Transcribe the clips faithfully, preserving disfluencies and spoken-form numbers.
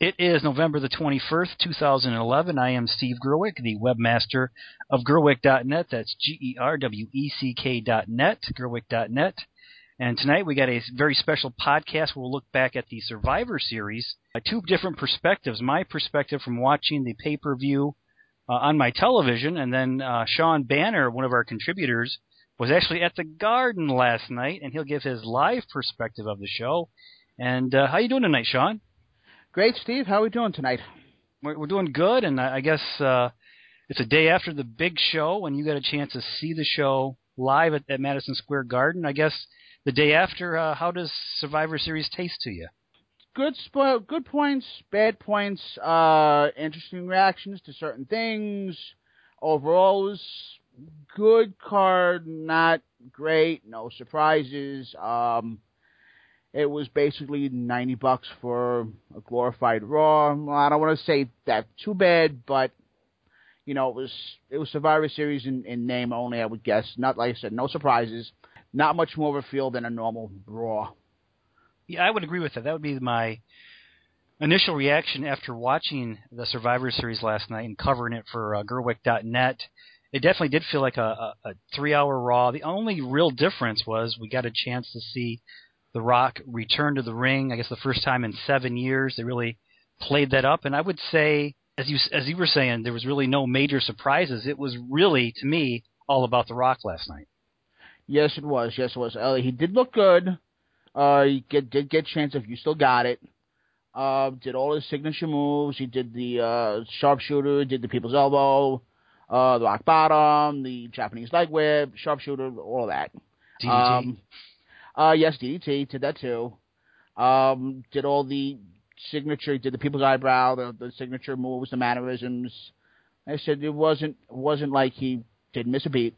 It is November the twenty-first, two thousand eleven. I am Steve Gerwick, the webmaster of Gerwick dot net. That's G E R W E C K dot net, Gerwick dot net. And tonight we got a very special podcast where we'll look back at the Survivor Series. Uh, two different perspectives. My perspective from watching the pay-per-view uh, on my television, and then uh, Sean Banner, one of our contributors, was actually at the Garden last night, and he'll give his live perspective of the show. And uh, how you doing tonight, Sean? Great, Steve. How are we doing tonight? We're, we're doing good, and I guess uh, it's a day after the big show, and you got a chance to see the show live at, at Madison Square Garden. I guess the day after, uh, how does Survivor Series taste to you? Good, spo- good points, bad points, uh, interesting reactions to certain things. Overall, it was good card, not great, no surprises. Um, It was basically ninety bucks for a glorified Raw. Well, I don't want to say that too bad, but you know, it was it was Survivor Series in, in name only, I would guess. Not, like I said, no surprises. Not much more of a feel than a normal Raw. Yeah, I would agree with that. That would be my initial reaction after watching the Survivor Series last night and covering it for uh, Gerwick dot net. It definitely did feel like a, a, a three-hour Raw. The only real difference was we got a chance to see The Rock returned to the ring, I guess the first time in seven years. They really played that up. And I would say, as you as you were saying, there was really no major surprises. It was really, to me, all about The Rock last night. Yes, it was. Yes, it was. Uh, he did look good. Uh, he get, did get a chance if you still got it. Uh, did all his signature moves. He did the uh, sharpshooter, did the people's elbow, uh, the rock bottom, the Japanese leg whip, sharpshooter, all of that. D D T. Um, Uh, yes, D D T did that too. Um, did all the signature, did the people's eyebrow, the, the signature moves, the mannerisms. I said it wasn't wasn't like he didn't miss a beat.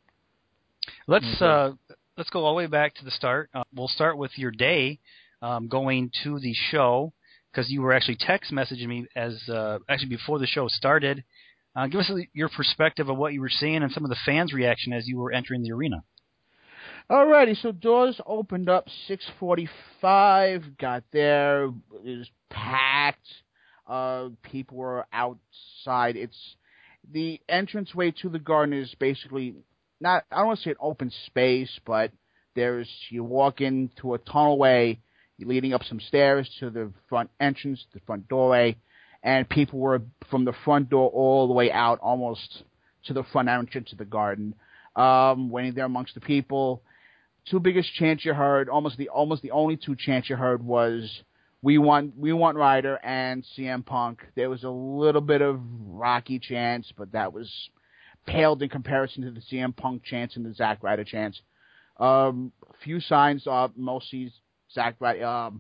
Let's Okay. uh, let's go all the way back to the start. Uh, we'll start with your day um, going to the show, because you were actually text messaging me as uh, actually before the show started. Uh, give us your perspective of what you were seeing and some of the fans' reaction as you were entering the arena. Alrighty, so doors opened up six forty-five. Got there, it was packed. Uh, people were outside. It's the entranceway to the garden is basically not. I don't want to say an open space, but there's you walk into a tunnelway, leading up some stairs to the front entrance, the front doorway, and people were from the front door all the way out, almost to the front entrance of the garden, um, waiting there amongst the people. Two biggest chants you heard, almost the almost the only two chants you heard was "We want we want Ryder" and C M Punk. There was a little bit of Rocky chants, but that was paled in comparison to the C M Punk chants and the Zack Ryder chants. Um, few signs of mostly Zack Ryder. Um,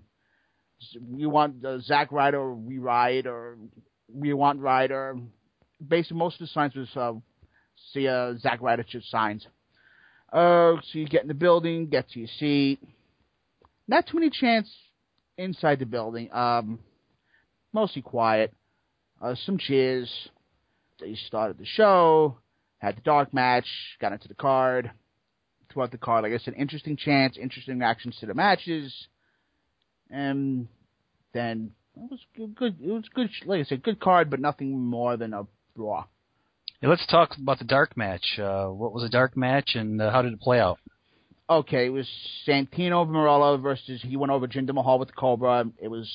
we want uh, Zack Ryder, or we ride, or we want Ryder. Basically, most of the signs was uh, see uh, Zack Ryder signs. Uh, so you get in the building, get to your seat. Not too many chants inside the building. Um, mostly quiet. Uh, some cheers. They started the show, had the dark match, got into the card. Throughout the card, like I said, interesting chants, interesting reactions to the matches, and then it was good. It was good. Like I said, good card, but nothing more than a Raw. Yeah, let's talk about the dark match. Uh, what was a dark match, and uh, how did it play out? Okay, it was Santino Marella versus, he went over Jinder Mahal with the Cobra. It was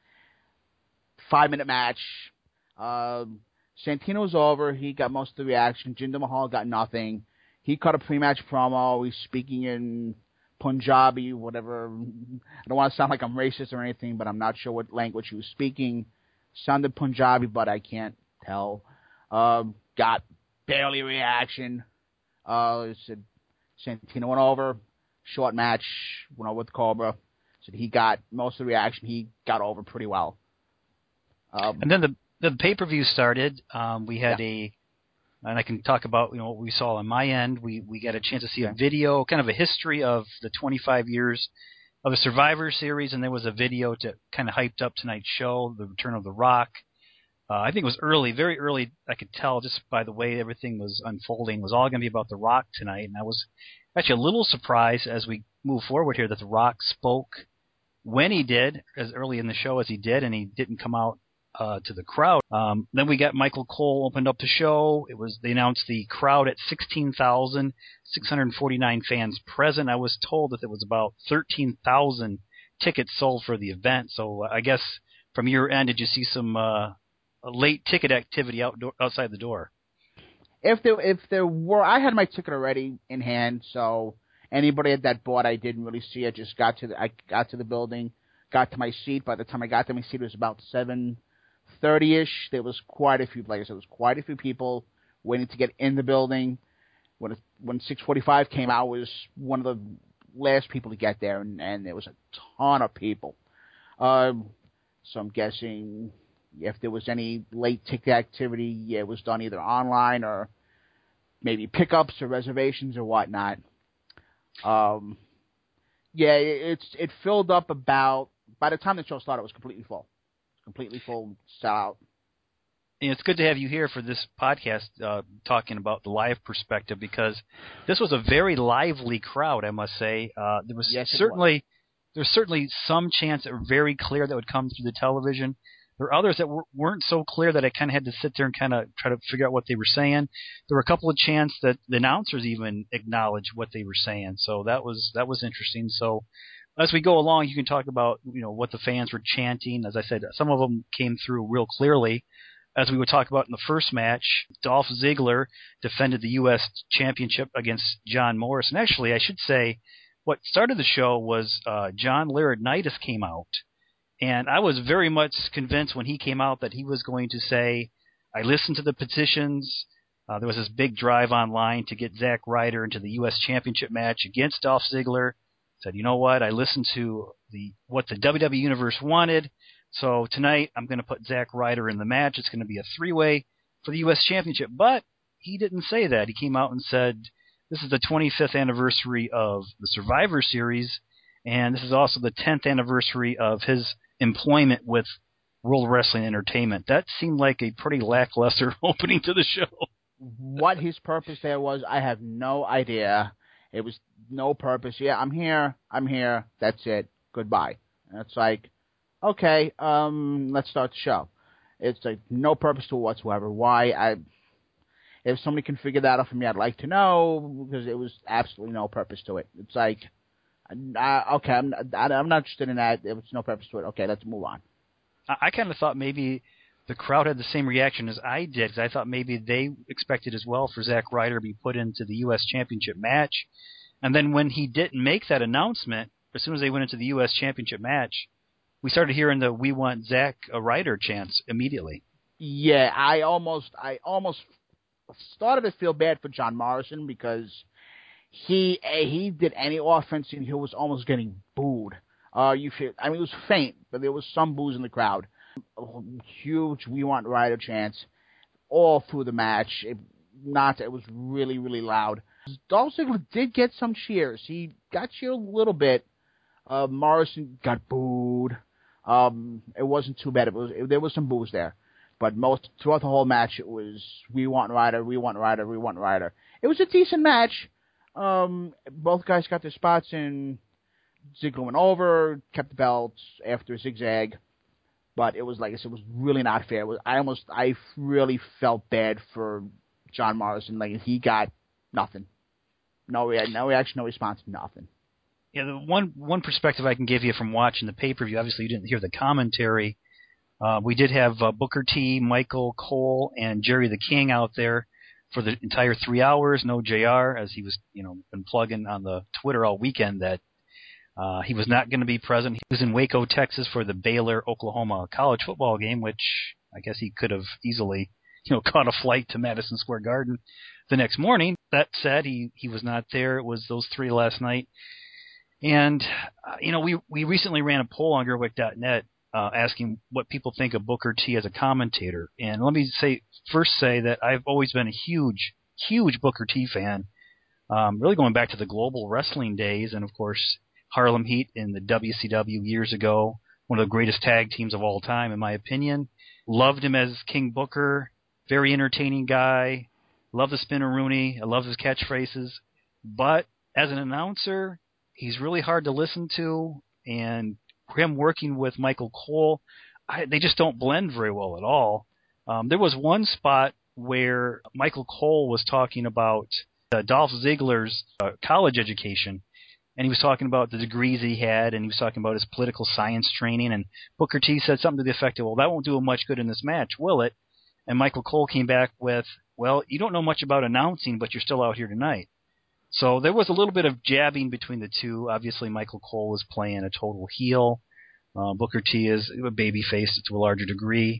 five-minute match. Um, Santino was over. He got most of the reaction. Jinder Mahal got nothing. He cut a pre-match promo. He's speaking in Punjabi, whatever. I don't want to sound like I'm racist or anything, but I'm not sure what language he was speaking. Sounded Punjabi, but I can't tell. Um, got barely a reaction. Uh, said Santino went over. Short match. Went over with Cobra. Said he got most of the reaction. He got over pretty well. Um, and then the the pay-per-view started. Um, we had yeah. a, and I can talk about you know what we saw on my end. We we got a chance to see okay. a video, kind of a history of the twenty-five years of the Survivor Series, and there was a video to kind of hyped up tonight's show, the return of The Rock. Uh, I think it was early, very early. I could tell just by the way everything was unfolding. It was all going to be about The Rock tonight, and I was actually a little surprised as we move forward here that The Rock spoke when he did, as early in the show as he did, and he didn't come out uh, to the crowd. Um, then we got Michael Cole opened up the show. It was they announced the crowd at sixteen thousand six hundred forty-nine fans present. I was told that there was about thirteen thousand tickets sold for the event. So uh, I guess from your end, did you see some uh, late ticket activity out outside the door? If there if there were, I had my ticket already in hand, so anybody that bought, I didn't really see it. Just got to the, I got to the building, got to my seat. By the time I got to my seat, it was about seven thirty-ish. There was quite a few players. There was quite a few people waiting to get in the building. When it, when six forty-five came out, I was one of the last people to get there, and, and there was a ton of people. Um, so I'm guessing if there was any late ticket activity, yeah, it was done either online or maybe pickups or reservations or whatnot. Um, yeah, it, it's it filled up about by the time the show started, it was completely full, completely full, sell out. And it's good to have you here for this podcast uh, talking about the live perspective, because this was a very lively crowd, I must say. Uh, there was yes, certainly was. there's certainly some chants that were very clear that would come through the television. There were others that were, weren't so clear that I kind of had to sit there and kind of try to figure out what they were saying. There were a couple of chants that the announcers even acknowledged what they were saying, so that was that was interesting. So as we go along, you can talk about you know what the fans were chanting. As I said, some of them came through real clearly. As we would talk about in the first match, Dolph Ziggler defended the U S Championship against John Morris. And actually, I should say, what started the show was uh, John Laurinaitis came out. And I was very much convinced when he came out that he was going to say, I listened to the petitions. Uh, there was this big drive online to get Zack Ryder into the U S Championship match against Dolph Ziggler. Said, you know what? I listened to the what the W W E Universe wanted. So tonight I'm going to put Zack Ryder in the match. It's going to be a three-way for the U S Championship. But he didn't say that. He came out and said, this is the twenty-fifth anniversary of the Survivor Series, and this is also the tenth anniversary of his employment with World Wrestling Entertainment. That seemed like a pretty lackluster opening to the show. What his purpose there was, I have no idea. It was no purpose. Yeah, I'm here. I'm here. That's it. Goodbye. And it's like, okay, um, let's start the show. It's like no purpose to it whatsoever. Why? I, if somebody can figure that out for me, I'd like to know, because it was absolutely no purpose to it. It's like, uh, okay, I'm, I'm not interested in that. There was no purpose to it. Okay, let's move on. I, I kind of thought maybe the crowd had the same reaction as I did, because I thought maybe they expected as well for Zack Ryder to be put into the U S Championship match. And then when he didn't make that announcement, as soon as they went into the U S Championship match, we started hearing the "We want Zack Ryder" chants immediately. Yeah, I almost, I almost started to feel bad for John Morrison, because he he did any offense and he was almost getting booed. Uh, you feel, I mean, it was faint, but there was some boos in the crowd. Huge "We want Ryder" chants all through the match. It, not, it was really, really loud. Dolph Ziggler did get some cheers. He got cheered a little bit. Uh, Morrison got booed. Um, it wasn't too bad. It was it, there was some boos there, but most throughout the whole match, it was "We want Ryder, we want Ryder, we want Ryder." It was a decent match. Um, both guys got their spots in. Ziggler went over, kept the belts after a zigzag, but it was like I said, it was really not fair. It was, I almost, I really felt bad for John Morrison. Like he got nothing, no, no reaction, no response, nothing. Yeah, the one one perspective I can give you from watching the pay-per-view, obviously you didn't hear the commentary. Uh, we did have uh, Booker T, Michael Cole, and Jerry the King out there for the entire three hours. No J R, as he was, you know, been plugging on the Twitter all weekend that uh, he was not going to be present. He was in Waco, Texas, for the Baylor-Oklahoma college football game, which I guess he could have easily, you know, caught a flight to Madison Square Garden the next morning. That said, he he was not there. It was those three last night. And, uh, you know, we, we recently ran a poll on Gerwick dot net uh, asking what people think of Booker T as a commentator. And let me say first say that I've always been a huge, huge Booker T fan, um, really going back to the Global Wrestling days and, of course, Harlem Heat in the W C W years ago, one of the greatest tag teams of all time, in my opinion. Loved him as King Booker, very entertaining guy. Love the Spinneroonie. I love his catchphrases. But as an announcer, he's really hard to listen to, and him working with Michael Cole, I, they just don't blend very well at all. Um, there was one spot where Michael Cole was talking about uh, Dolph Ziggler's uh, college education, and he was talking about the degrees he had, and he was talking about his political science training, and Booker T said something to the effect of, well, that won't do him much good in this match, will it? And Michael Cole came back with, well, you don't know much about announcing, but you're still out here tonight. So there was a little bit of jabbing between the two. Obviously, Michael Cole was playing a total heel. Uh, Booker T is a babyface to a larger degree.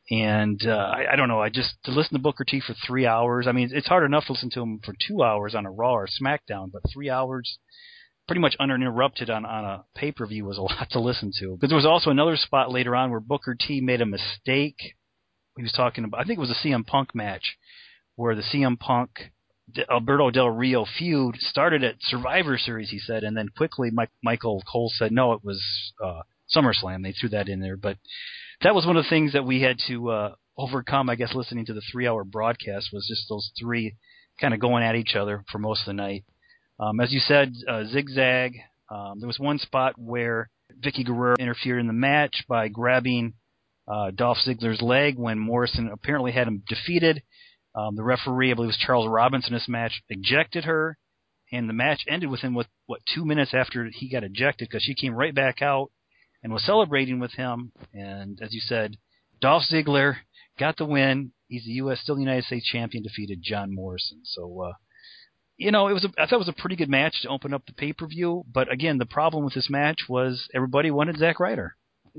And uh, I, I don't know, I just, to listen to Booker T for three hours, I mean, it's hard enough to listen to him for two hours on a Raw or SmackDown, but three hours pretty much uninterrupted on, on a pay-per-view was a lot to listen to. But there was also another spot later on where Booker T made a mistake. He was talking about, I think it was a C M Punk match, where the C M Punk Alberto Del Rio feud started at Survivor Series, he said, and then quickly Mike, Michael Cole said, no, it was uh, SummerSlam. They threw that in there. But that was one of the things that we had to uh, overcome, I guess, listening to the three-hour broadcast, was just those three kind of going at each other for most of the night. Um, as you said, uh, Zigzag, um, there was one spot where Vicky Guerrero interfered in the match by grabbing uh, Dolph Ziggler's leg when Morrison apparently had him defeated. Um, the referee, I believe it was Charles Robinson in this match, ejected her, and the match ended within, what, what two minutes after he got ejected, because she came right back out and was celebrating with him. And as you said, Dolph Ziggler got the win. He's the U S, still the United States champion, defeated John Morrison. So, uh, you know, it was a, I thought it was a pretty good match to open up the pay-per-view. But again, the problem with this match was everybody wanted Zack Ryder.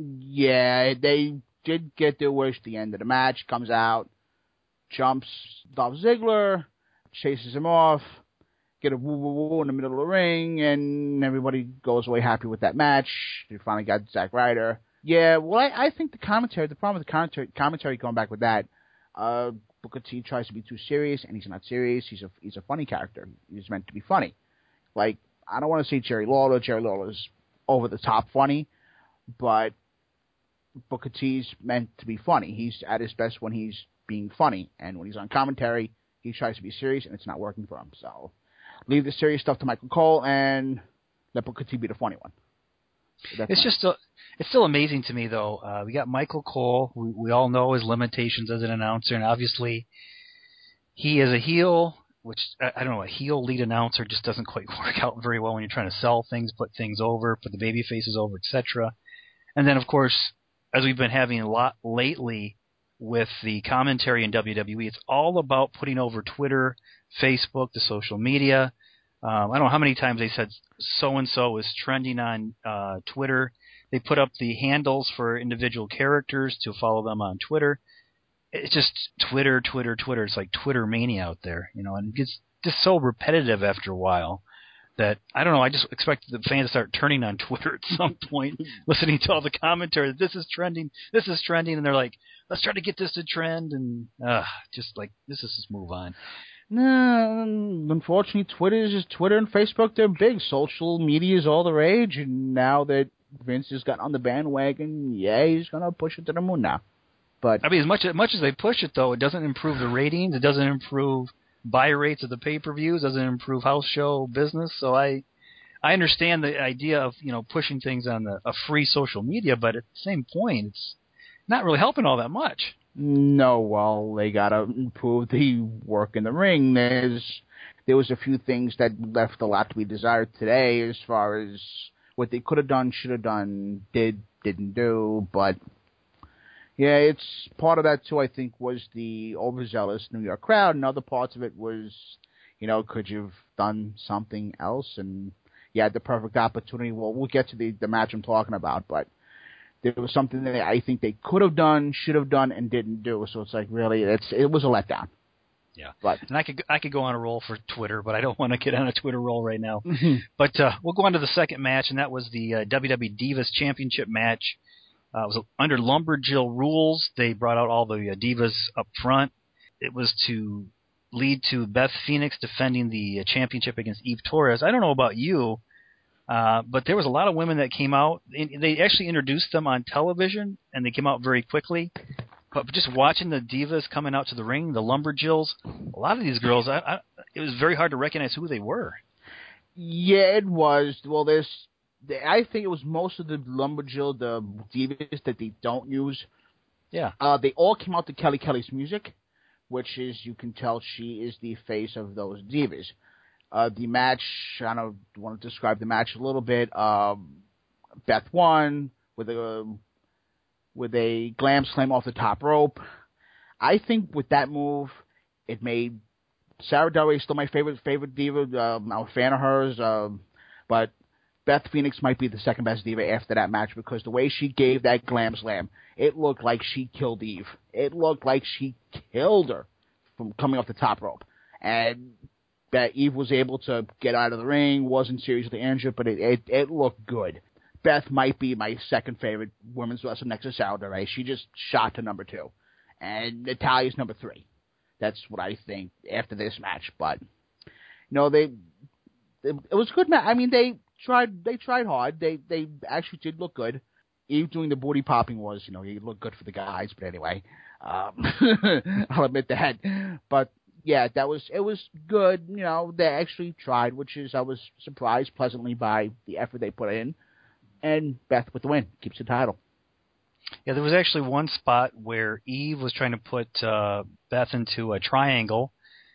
Yeah, they did get their wish. The end of the match comes out, jumps Dolph Ziggler, chases him off, get a woo-woo-woo in the middle of the ring, and everybody goes away happy with that match. They finally got Zack Ryder. Yeah, well, I, I think the commentary, the problem with the commentary, commentary going back with that, uh, Booker T tries to be too serious, and he's not serious. He's a he's a funny character. He's meant to be funny. Like, I don't want to say Jerry Lawler. Jerry Lawler's over-the-top funny, but Booker T's meant to be funny. He's at his best when he's being funny, and when he's on commentary, he tries to be serious, and it's not working for him. So leave the serious stuff to Michael Cole and let Booker T be the funny one. So it's just a, it's still amazing to me, though. Uh, we got Michael Cole. We, we all know his limitations as an announcer, and obviously he is a heel, which, I, I don't know, a heel lead announcer just doesn't quite work out very well when you're trying to sell things, put things over, put the baby faces over, et cetera. And then, of course, as we've been having a lot lately with the commentary in W W E, it's all about putting over Twitter, Facebook, the social media. Um, I don't know how many times they said so-and-so is trending on uh, Twitter. They put up the handles for individual characters to follow them on Twitter. It's just Twitter, Twitter, Twitter. It's like Twitter mania out there, you know, and it gets just so repetitive after a while that, I don't know, I just expect the fans to start turning on Twitter at some point, listening to all the commentary. This is trending, this is trending, and they're like, let's try to get this to trend, and uh, just like, this is just move on. No, unfortunately, Twitter is just Twitter and Facebook. They're big. Social media is all the rage, and now that Vince has got on the bandwagon, yeah, he's gonna push it to the moon now. But I mean, as much as much as they push it, though, it doesn't improve the ratings. It doesn't improve buy rates of the pay-per-views. Doesn't improve house show business. So I, I understand the idea of, you know, pushing things on the, a free social media, but at the same point, it's not really helping all that much. No, well, they gotta improve the work in the ring. There's there was a few things that left a lot to be desired today, as far as what they could have done, should have done, did, didn't do. But yeah, it's part of that too. I think was the overzealous New York crowd, and other parts of it was, you know, could you've done something else? And you had the perfect opportunity. Well, we'll get to the the match I'm talking about, but there was something that I think they could have done, should have done, and didn't do. So it's like, really, it's it was a letdown. Yeah, but and I could I could go on a roll for Twitter, but I don't want to get on a Twitter roll right now. Mm-hmm. But uh, we'll go on to the second match, and that was the uh, W W E Divas Championship match. Uh, it was under Lumberjill rules. They brought out all the uh, divas up front. It was to lead to Beth Phoenix defending the uh, championship against Eve Torres. I don't know about you, Uh, but there was a lot of women that came out. They actually introduced them on television, and they came out very quickly. But just watching the divas coming out to the ring, the Lumberjills, a lot of these girls, I, I, it was very hard to recognize who they were. Yeah, it was. Well, there's they, I think it was most of the Lumberjill, the divas that they don't use. Yeah. Uh, they all came out to Kelly Kelly's music, which is, you can tell she is the face of those divas. Uh, the match, I don't want to describe the match a little bit. Um, Beth won with a with a glam slam off the top rope. I think with that move, it made Sarah Del Rey still my favorite favorite diva. Um, I'm a fan of hers, um, but Beth Phoenix might be the second best diva after that match because the way she gave that glam slam, it looked like she killed Eve. It looked like she killed her from coming off the top rope, and that Eve was able to get out of the ring, wasn't seriously injured, but it it, it looked good. Beth might be my second favorite women's wrestler next to Sarah Del Rey. She just shot to number two, and Natalia's number three. That's what I think after this match. But you know, they, they it was a good match. I mean, they tried they tried hard. They they actually did look good. Eve doing the booty popping was, you know, he looked good for the guys. But anyway, um, I'll admit that. But yeah, that was it was good. You know, they actually tried, which is I was surprised pleasantly by the effort they put in. And Beth with the win keeps the title. Yeah, there was actually one spot where Eve was trying to put uh, Beth into a triangle,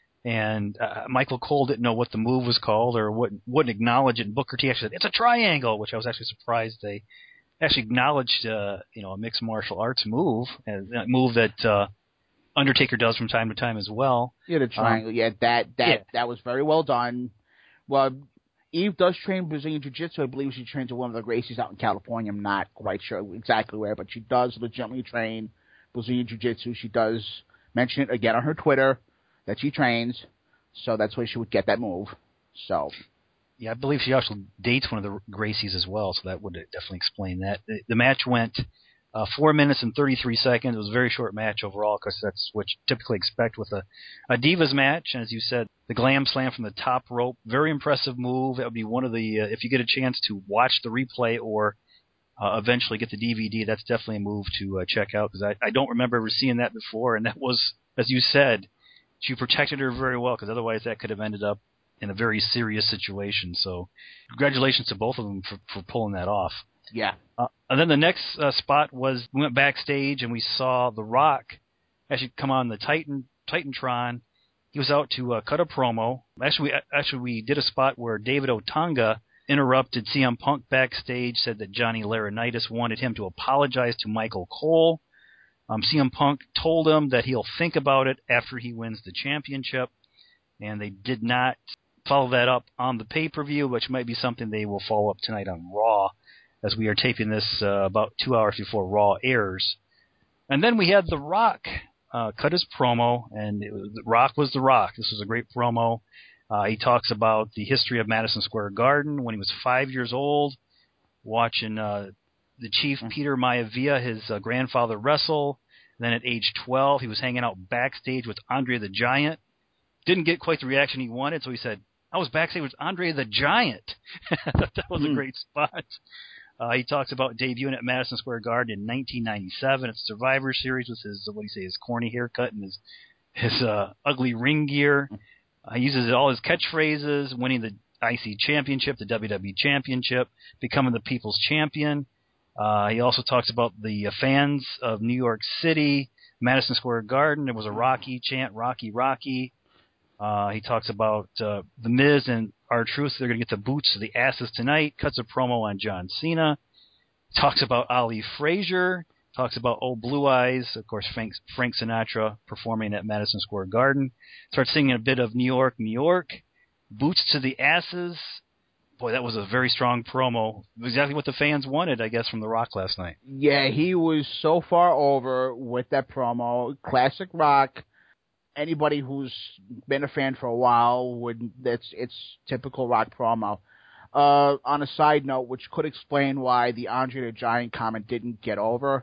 and uh, Michael Cole didn't know what the move was called or wouldn't, wouldn't acknowledge it. And Booker T actually said, "It's a triangle," which I was actually surprised they actually acknowledged. Uh, you know, a mixed martial arts move, a move that uh, Undertaker does from time to time as well. Yeah, the triangle. Um, yeah, that that yeah. that was very well done. Well, Eve does train Brazilian Jiu-Jitsu. I believe she trains at one of the Gracies out in California. I'm not quite sure exactly where, but she does legitimately train Brazilian Jiu-Jitsu. She does mention it again on her Twitter that she trains, so that's where she would get that move. So, yeah, I believe she also dates one of the Gracies as well, so that would definitely explain that. The, the match went uh, four minutes and thirty-three seconds. It was a very short match overall because that's what you typically expect with a, a Divas match. And as you said, the glam slam from the top rope, very impressive move. That would be one of the, uh, if you get a chance to watch the replay or uh, eventually get the D V D, that's definitely a move to uh, check out because I, I don't remember ever seeing that before. And that was, as you said, she protected her very well because otherwise that could have ended up in a very serious situation. So congratulations to both of them for, for pulling that off. Yeah. Uh, and then the next uh, spot was we went backstage and we saw The Rock actually come on the Titan Titantron. He was out to uh, cut a promo. Actually, we, actually, we did a spot where David Otunga interrupted C M Punk backstage, said that Johnny Laurinaitis wanted him to apologize to Michael Cole. Um, C M Punk told him that he'll think about it after he wins the championship, and they did not follow that up on the pay-per-view, which might be something they will follow up tonight on Raw, as we are taping this uh, about two hours before Raw airs. And then we had The Rock uh, cut his promo, and it was, The Rock was The Rock. This was a great promo. Uh, he talks about the history of Madison Square Garden when he was five years old, watching uh, the Chief Peter Maivia, his uh, grandfather, wrestle. Then at age twelve, he was hanging out backstage with Andre the Giant. Didn't get quite the reaction he wanted, so he said, "I was backstage with Andre the Giant." That was mm. a great spot. Uh, he talks about debuting at Madison Square Garden in nineteen ninety-seven. It's Survivor Series with his, what do you say, his corny haircut and his his uh, ugly ring gear. Uh, he uses all his catchphrases, winning the I C Championship, the W W E Championship, becoming the People's Champion. Uh, he also talks about the uh, fans of New York City, Madison Square Garden. There was a Rocky chant, Rocky, Rocky. Uh, he talks about uh, The Miz and R-Truth. They're going to get the boots to the asses tonight. Cuts a promo on John Cena. Talks about Ali Frazier. Talks about Old Blue Eyes. Of course, Frank, Frank Sinatra performing at Madison Square Garden. Starts singing a bit of New York, New York. Boots to the asses. Boy, that was a very strong promo. Exactly what the fans wanted, I guess, from The Rock last night. Yeah, he was so far over with that promo. Classic Rock. Anybody who's been a fan for a while would that's it's typical Rock promo. Uh, on a side note, which could explain why the Andre the Giant comment didn't get over,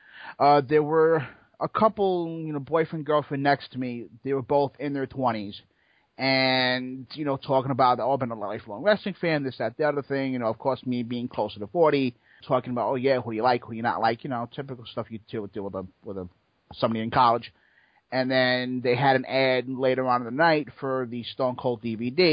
uh, there were a couple, you know, boyfriend girlfriend next to me. They were both in their twenties, and you know, talking about oh, I've been a lifelong wrestling fan, this, that, the other thing. You know, of course, me being closer to forty, talking about oh yeah, who do you like, who do you not like, you know, typical stuff you deal with with a with a somebody in college. And then they had an ad later on in the night for the Stone Cold D V D,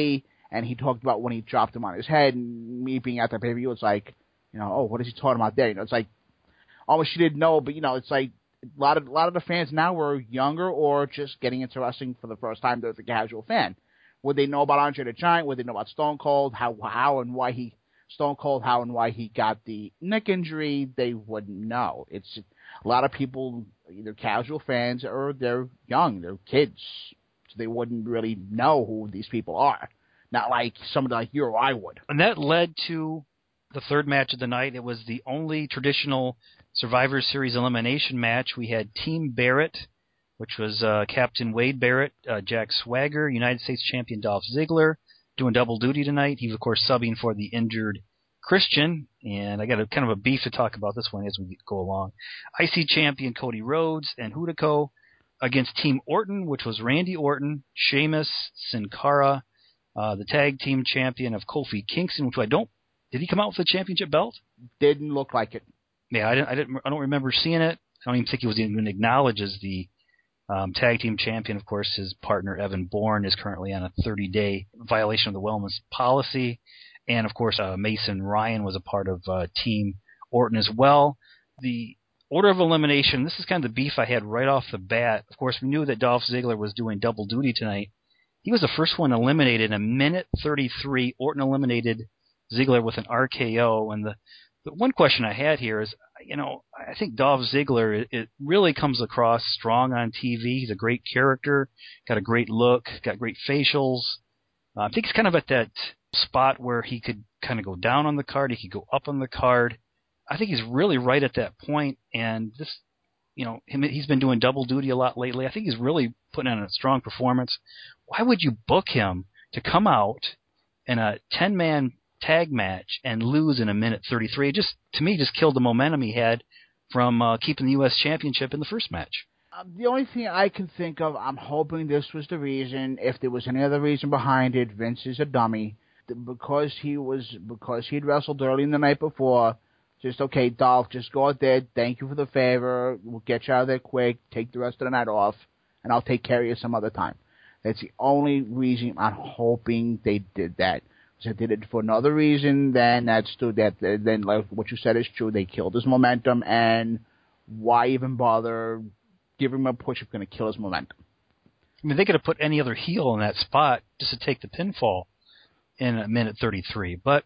And he talked about when he dropped him on his head, and me being at the pay-per-view, it's like, you know, oh, what is he talking about there? You know, it's like, almost you didn't know, but, you know, it's like a lot of a lot of the fans now were younger or just getting into wrestling for the first time. They're the casual fan. Would they know about Andre the Giant? Would they know about Stone Cold? How how and why he Stone Cold? How and why he got the neck injury? They wouldn't know. It's a lot of people, either casual fans or they're young, they're kids, so they wouldn't really know who these people are. Not like somebody like you or I would. And that led to the third match of the night. It was the only traditional Survivor Series elimination match. We had Team Barrett, which was uh, Captain Wade Barrett, uh, Jack Swagger, United States Champion Dolph Ziggler, doing double duty tonight. He was, of course, subbing for the injured Christian, and I got a kind of a beef to talk about this one as we go along. I C Champion Cody Rhodes and Hideko against Team Orton, which was Randy Orton, Sheamus, Sin Cara, uh, the tag team champion of Kofi Kingston, which I don't. Did he come out with a championship belt? Didn't look like it. Yeah, I didn't. I didn't. I don't remember seeing it. I don't even think he was even acknowledged as the um, tag team champion. Of course, his partner Evan Bourne is currently on a thirty-day violation of the wellness policy, and of course, uh, Mason Ryan was a part of uh, Team Orton as well. The order of elimination. This is kind of the beef I had right off the bat. Of course, we knew that Dolph Ziggler was doing double duty tonight. He was the first one eliminated in a minute thirty-three. Orton eliminated Ziggler with an R K O. And the, the one question I had here is, you know, I think Dolph Ziggler, it, it really comes across strong on T V. He's a great character, got a great look, got great facials. Uh, I think he's kind of at that spot where he could kind of go down on the card, he could go up on the card. I think he's really right at that point, and this, you know, him, he's been doing double duty a lot lately. I think he's really putting on a strong performance. Why would you book him to come out in a ten-man tag match and lose in a minute thirty-three? It just, to me, just killed the momentum he had from uh, keeping the U S Championship in the first match. Um, the only thing I can think of, I'm hoping this was the reason. If there was any other reason behind it, Vince is a dummy. Because he was, because he'd wrestled early in the night before, just, okay, Dolph, just go out there, thank you for the favor, we'll get you out of there quick, take the rest of the night off, and I'll take care of you some other time. That's the only reason I'm hoping they did that. If they did it for another reason, then that's true. That then, like what you said is true. They killed his momentum, and why even bother giving him a push if it's going to kill his momentum? I mean, they could have put any other heel in that spot just to take the pinfall in a minute thirty-three, but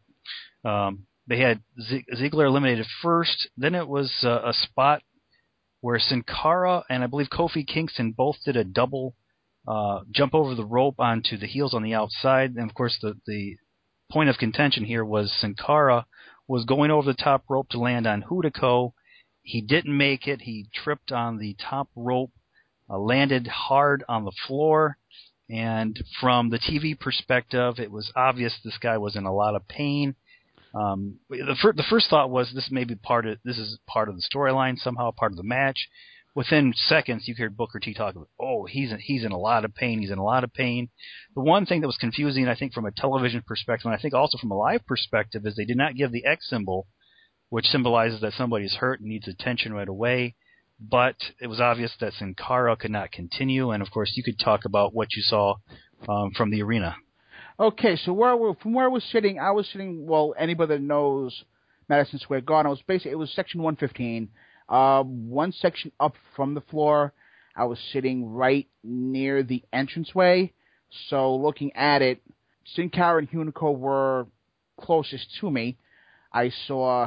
um, they had Z- Ziggler eliminated first. Then it was uh, a spot where Sin Cara and I believe Kofi Kingston both did a double uh, jump over the rope onto the heels on the outside, and of course the the point of contention here was Sin Cara was going over the top rope to land on Hideko. He didn't make it. He tripped on the top rope, uh, landed hard on the floor, and from the T V perspective, it was obvious this guy was in a lot of pain. Um, the, fir- the first thought was this may be part of this is part of the storyline somehow, part of the match. Within seconds, you heard Booker T talk about, oh, he's in, he's in a lot of pain, he's in a lot of pain. The one thing that was confusing, I think, from a television perspective, and I think also from a live perspective, is they did not give the X symbol, which symbolizes that somebody's hurt and needs attention right away. But it was obvious that Sin Cara could not continue, and of course, you could talk about what you saw um, from the arena. Okay, so where we're, from where I was sitting, I was sitting, well, anybody that knows Madison Square Garden, I was basically, it was section one fifteen. Uh, one section up from the floor, I was sitting right near the entranceway. So looking at it, Sin Cara and Hideko were closest to me. I saw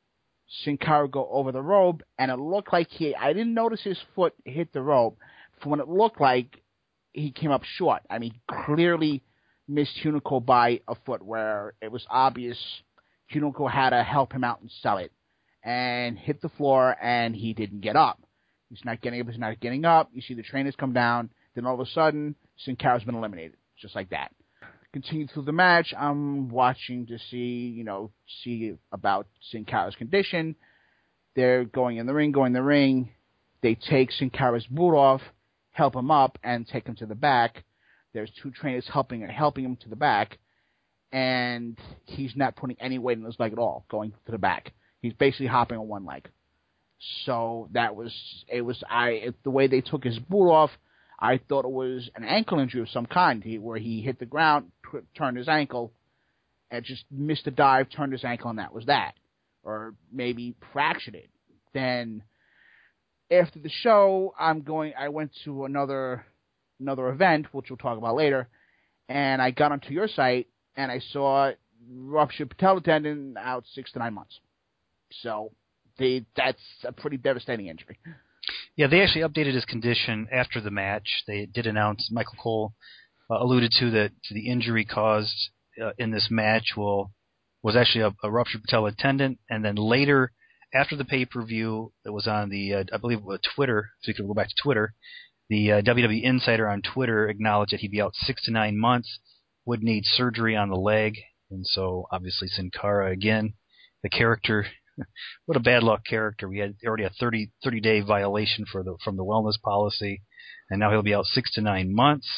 Sin Cara go over the rope, and it looked like he, I didn't notice his foot hit the rope. From what it looked like, he came up short. I mean, clearly missed Hideko by a foot, where it was obvious Hideko had to help him out and sell it. And hit the floor, and he didn't get up. He's not getting up, he's not getting up. You see the trainers come down, then all of a sudden, Sin Cara's been eliminated, just like that. Continued through the match, I'm watching to see, you know, see about Sin Cara's condition. They're going in the ring, going in the ring. They take Sin Cara's boot off, help him up, and take him to the back. There's two trainers helping helping him to the back, and he's not putting any weight on his leg at all, going to the back. He's basically hopping on one leg. So that was, it was, I, it, the way they took his boot off, I thought it was an ankle injury of some kind, he, where he hit the ground, t- turned his ankle, and just missed a dive, turned his ankle, and that was that. Or maybe fractured it. Then, after the show, I'm going. I went to another another event, which we'll talk about later, and I got onto your site, and I saw ruptured patella tendon out six to nine months. So, they, that's a pretty devastating injury. Yeah, they actually updated his condition after the match. They did announce, Michael Cole uh, alluded to that to the injury caused uh, in this match will was actually a, a ruptured patella tendon, and then later, after the pay-per-view that was on the, uh, I believe, uh, Twitter, so you can go back to Twitter, the uh, W W E Insider on Twitter acknowledged that he'd be out six to nine months, would need surgery on the leg, and so obviously Sin Cara, again, the character... What a bad luck character. We had already a thirty, thirty-day violation for the from the wellness policy, and now he'll be out six to nine months.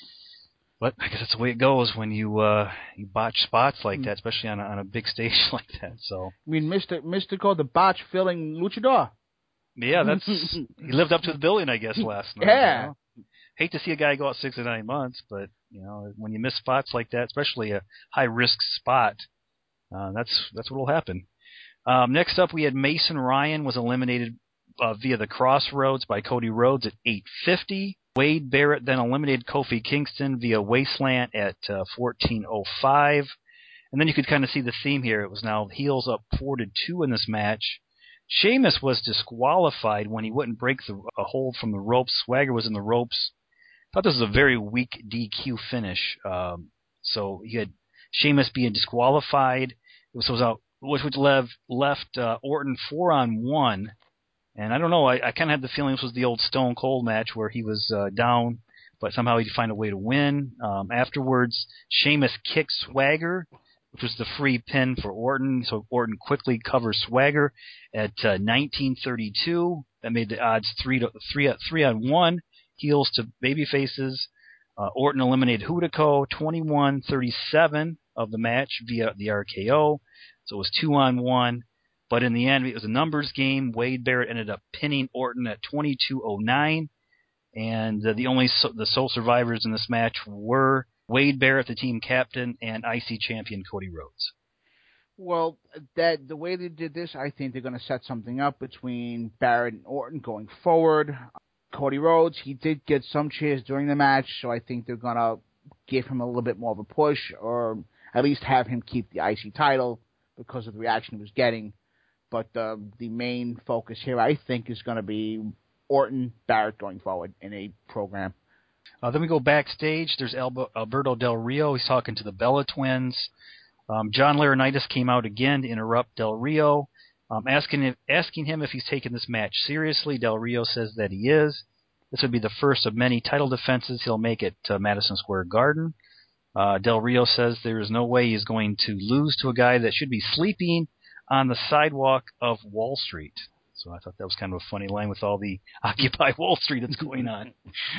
But I guess that's the way it goes when you uh, you botch spots like that, especially on a, on a big stage like that. So I mean, Mister Mystical, the botch filling luchador. Yeah, that's he lived up to the billing, I guess, last night. Yeah. You know? Hate to see a guy go out six to nine months, but you know when you miss spots like that, especially a high risk spot, uh, that's that's what will happen. Um, next up, we had Mason Ryan was eliminated uh, via the Crossroads by Cody Rhodes at eight fifty. Wade Barrett then eliminated Kofi Kingston via Wasteland at uh, fourteen oh five. And then you could kind of see the theme here. It was now heels up four to two in this match. Sheamus was disqualified when he wouldn't break the a hold from the ropes. Swagger was in the ropes. I thought this was a very weak D Q finish. Um, so you had Sheamus being disqualified. It was, it was out. Which would leave, left uh, Orton four on one, and I don't know. I, I kind of had the feeling this was the old Stone Cold match where he was uh, down, but somehow he'd find a way to win. Um, afterwards, Sheamus kicked Swagger, which was the free pin for Orton. So Orton quickly covers Swagger at uh, nineteen thirty-two. That made the odds three to three three on one. Heels to baby faces. Uh, Orton eliminated Hudako twenty-one thirty-seven of the match via the R K O. So it was two on one, but in the end it was a numbers game. Wade Barrett ended up pinning Orton at twenty-two oh nine, and uh, the only so, the sole survivors in this match were Wade Barrett, the team captain, and I C champion Cody Rhodes. Well, that the way they did this, I think they're going to set something up between Barrett and Orton going forward. Cody Rhodes, he did get some cheers during the match, so I think they're going to give him a little bit more of a push, or at least have him keep the I C title, because of the reaction he was getting. But uh, the main focus here, I think, is going to be Orton, Barrett going forward in a program. Uh, then we go backstage. There's Albo- Alberto Del Rio. He's talking to the Bella Twins. Um, John Laurinaitis came out again to interrupt Del Rio, um, asking, if, asking him if he's taking this match seriously. Del Rio says that he is. This would be the first of many title defenses he'll make at uh, Madison Square Garden. Uh, Del Rio says there is no way he's going to lose to a guy that should be sleeping on the sidewalk of Wall Street. So I thought that was kind of a funny line with all the Occupy Wall Street that's going on.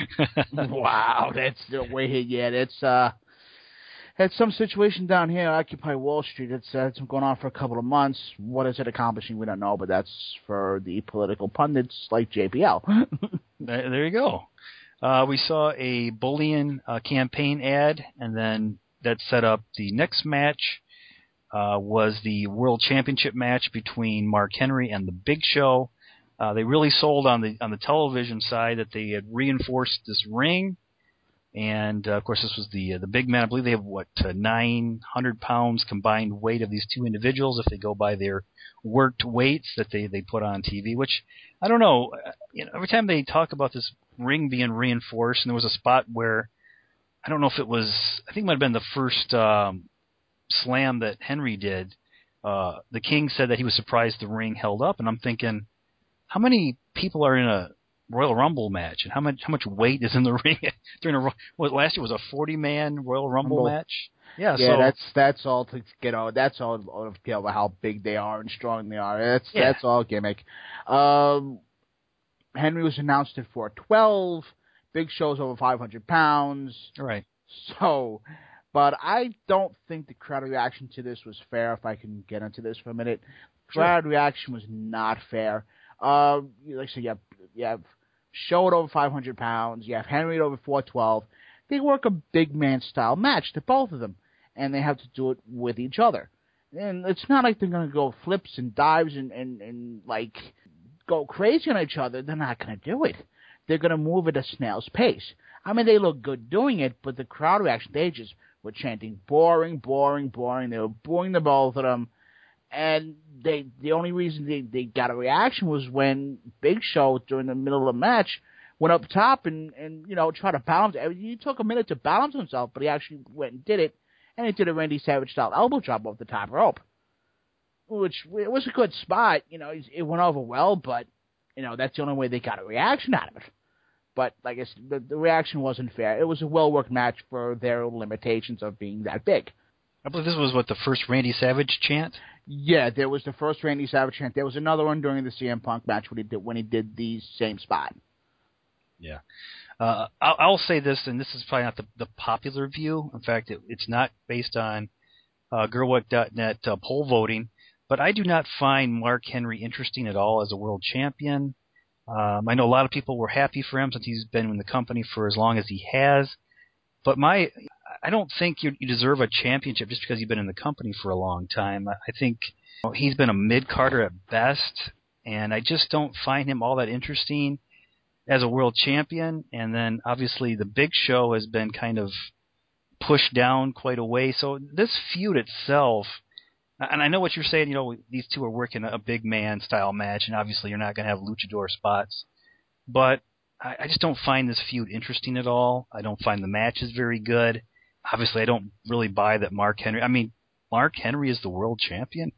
Wow, that's the way. Yeah, that's uh, had some situation down here, Occupy Wall Street. It's, uh, it's been going on for a couple of months. What is it accomplishing? We don't know, but that's for the political pundits like J B L. there, there you go. Uh, we saw a bullion uh, campaign ad, and then that set up the next match. Uh, was the World Championship match between Mark Henry and the Big Show. Uh, they really sold on the on the television side that they had reinforced this ring, and uh, of course this was the uh, the big man. I believe they have what uh, nine hundred pounds combined weight of these two individuals if they go by their worked weights that they, they put on T V. Which I don't know. You know, every time they talk about this ring being reinforced, and there was a spot where I don't know if it was. I think it might have been the first. Um, slam that Henry did, uh, the King said that he was surprised the ring held up, and I'm thinking, how many people are in a Royal Rumble match, and how much how much weight is in the ring during a what last year was a forty man Royal Rumble, Rumble. match? Yeah, yeah, so, that's that's all to get on. That's all to get over how big they are and strong they are. That's yeah. that's all gimmick. Um, Henry was announced at four twelve. Big Show's over five hundred pounds. Right. So. But I don't think the crowd reaction to this was fair, if I can get into this for a minute. Crowd sure. reaction was not fair. Uh, like I said, you have, you have Show at over five hundred pounds. You have Henry at over four twelve. They work a big man style match to both of them, and they have to do it with each other. And it's not like they're going to go flips and dives and, and, and like go crazy on each other. They're not going to do it. They're going to move at a snail's pace. I mean, they look good doing it, but the crowd reaction, they just were chanting boring, boring, boring. They were booing the both of them. And they the only reason they, they got a reaction was when Big Show, during the middle of the match, went up top and, and you know, tried to balance. He took a minute to balance himself, but he actually went and did it. And he did a Randy Savage-style elbow drop off the top rope, which it was a good spot. You know, it went over well, but, you know, that's the only way they got a reaction out of it. But, like I said, the, the reaction wasn't fair. It was a well-worked match for their limitations of being that big. I believe this was, what, the first Randy Savage chant? Yeah, there was the first Randy Savage chant. There was another one during the C M Punk match when he did, when he did the same spot. Yeah. Uh, I'll, I'll say this, and this is probably not the, the popular view. In fact, it, it's not based on uh, Gerwick dot net uh, poll voting, but I do not find Mark Henry interesting at all as a world champion. Um, I know a lot of people were happy for him since he's been in the company for as long as he has, but my I don't think you, you deserve a championship just because you've been in the company for a long time. I, I think you know, he's been a mid-carder at best, and I just don't find him all that interesting as a world champion. And then obviously the Big Show has been kind of pushed down quite a way. So this feud itself, and I know what you're saying, you know, these two are working a big man style match, and obviously you're not going to have luchador spots, but I, I just don't find this feud interesting at all. I don't find the matches very good. Obviously I don't really buy that Mark Henry, I mean, Mark Henry is the world champion?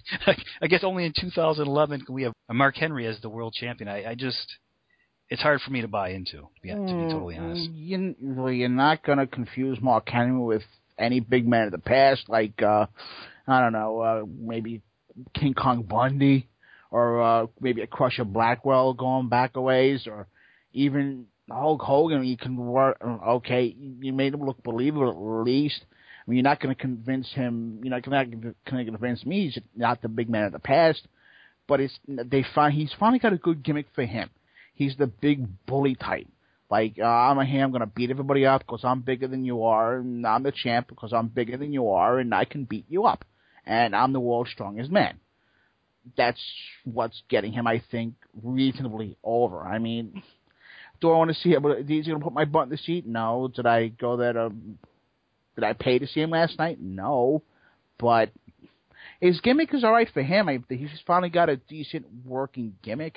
I guess only in two thousand eleven can we have Mark Henry as the world champion. I, I just... It's hard for me to buy into, to be, to be totally honest. You, well, you're not going to confuse Mark Henry with any big man of the past, like, uh, I don't know, uh, maybe King Kong Bundy, or uh, maybe a Crusher Blackwell going back a ways, or even Hulk Hogan. You can work, okay, you made him look believable at least. I mean, you're not going to convince him, you're not going to convince me he's not the big man of the past, but it's they find he's finally got a good gimmick for him. He's the big bully type. Like, uh, I'm a here, I'm going to beat everybody up because I'm bigger than you are, and I'm the champ because I'm bigger than you are, and I can beat you up. And I'm the world's strongest man. That's what's getting him, I think, reasonably over. I mean, do I want to see him? Is he going to put my butt in the seat? No. Did I go there to... Did I pay to see him last night? No. But his gimmick is all right for him. I, he's finally got a decent working gimmick.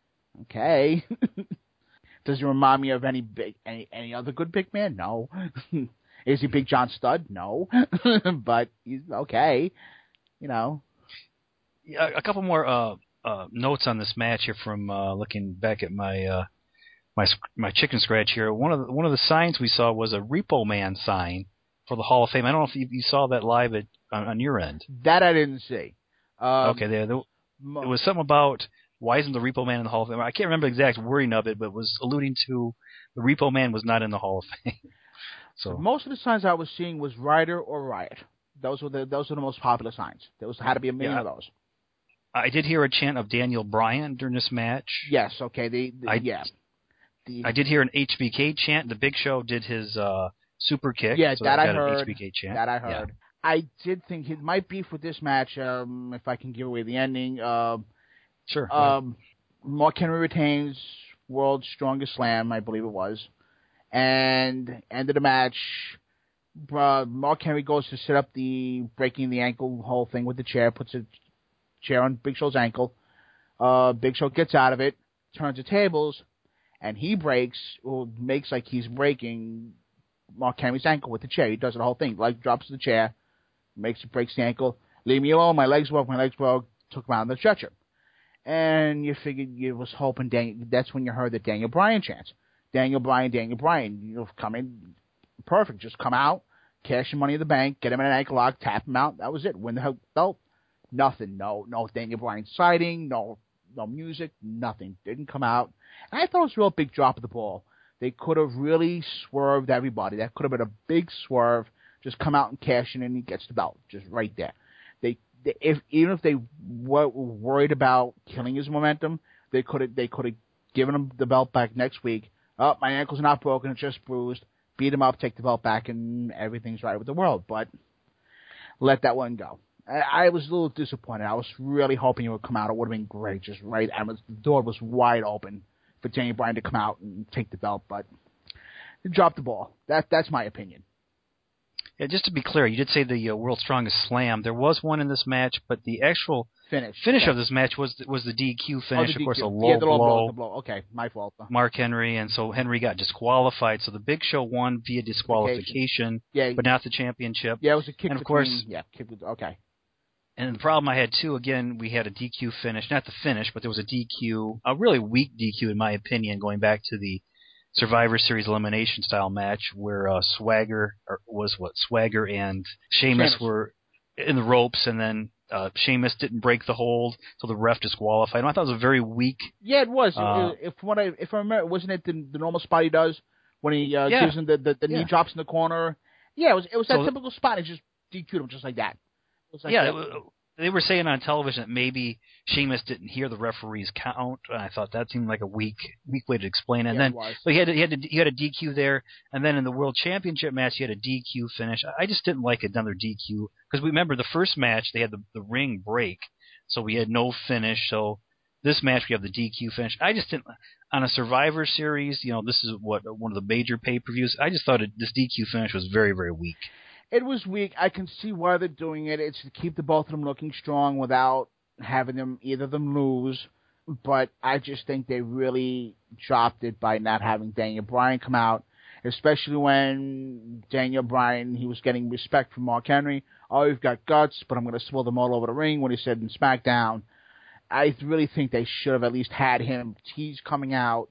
Okay. Does he remind me of any big, any, any other good big man? No. Is he Big John Studd? No. But he's okay. You know. Yeah, a couple more uh, uh, notes on this match here from uh, looking back at my uh, my my chicken scratch here. One of the, one of the signs we saw was a Repo Man sign for the Hall of Fame. I don't know if you, you saw that live at on, on your end. That I didn't see. Um, okay, there, there, there was something about. Why isn't the Repo Man in the Hall of Fame? I can't remember the exact wording of it, but it was alluding to the Repo Man was not in the Hall of Fame. So most of the signs I was seeing was Ryder or Riot. Those were the those were the most popular signs. There was had to be a million yeah, of those. I did hear a chant of Daniel Bryan during this match. Yes, okay, the, the I, yeah. The, I did hear an H B K chant. The Big Show did his uh, super kick. Yeah, so that, that I heard. H B K chant. That I heard. Yeah. I did think it might be for this match. Um, if I can give away the ending. Uh, sure. Um. Mark Henry retains World's Strongest Slam, I believe it was. And end of the match, uh, Mark Henry goes to set up the breaking the ankle whole thing with the chair, puts a chair on Big Show's ankle. Uh, Big Show gets out of it, turns the tables, and he breaks, or makes like he's breaking Mark Henry's ankle with the chair. He does the whole thing, like drops the chair, makes it breaks the ankle. Leave me alone, my legs broke, my legs broke, took him out on the stretcher. And you figured you was hoping Daniel, that's when you heard the Daniel Bryan chants. Daniel Bryan, Daniel Bryan, you'll come in perfect. Just come out, cash your money in the bank, get him in an ankle lock, tap him out. That was it. Win the belt. Nothing. No, no Daniel Bryan sighting. No, no music. Nothing. Didn't come out. And I thought it was a real big drop of the ball. They could have really swerved everybody. That could have been a big swerve. Just come out and cash in, and he gets the belt. Just right there. They. If even if they were worried about killing his momentum, they could have they could have giving him the belt back next week. Oh, my ankle's not broken, it's just bruised. Beat him up, take the belt back, and everything's right with the world. But let that one go. I, I was a little disappointed. I was really hoping it would come out. It would have been great, just right. I was, the door was wide open for Daniel Bryan to come out and take the belt, but he dropped the ball. That That's my opinion. Yeah, just to be clear, you did say the uh, World's Strongest Slam. There was one in this match, but the actual finish finish yeah. of this match was was the D Q finish. Oh, the of course, D Q. a low yeah, the low blow. blow. The blow. Okay, my fault. Mark Henry, and so Henry got disqualified. So the Big Show won via disqualification, yeah, but not the championship. Yeah, it was a kick. And of between, course, yeah, kick. Okay. And the problem I had too, again, we had a D Q finish, not the finish, but there was a D Q, a really weak D Q in my opinion, going back to the Survivor Series elimination style match where uh, Swagger or was what Swagger and Sheamus, Sheamus were in the ropes, and then uh, Sheamus didn't break the hold, so the ref disqualified him. I thought it was a very weak. Yeah, it was. Uh, if what I if I remember, wasn't it the, the normal spot he does when he uh, yeah, gives him the the, the yeah. knee drops in the corner? Yeah, it was it was that so, typical spot. He just D Q'd him just like that. It was like yeah. that. It was, they were saying on television that maybe Sheamus didn't hear the referee's count, and I thought that seemed like a weak, weak way to explain it. And yeah, then, it was. but he had he had to, he had a D Q there, and then in the World Championship match, he had a D Q finish. I just didn't like another D Q because we remember the first match they had the the ring break, so we had no finish. So this match we have the D Q finish. I just didn't on a Survivor Series. You know, this is what one of the major pay per views. I just thought it, this D Q finish was very very weak. It was weak. I can see why they're doing it. It's to keep the both of them looking strong without having them either of them lose. But I just think they really dropped it by not having Daniel Bryan come out, especially when Daniel Bryan, he was getting respect from Mark Henry. Oh, you've got guts, but I'm going to spill them all over the ring, when he said in SmackDown. I really think they should have at least had him tease coming out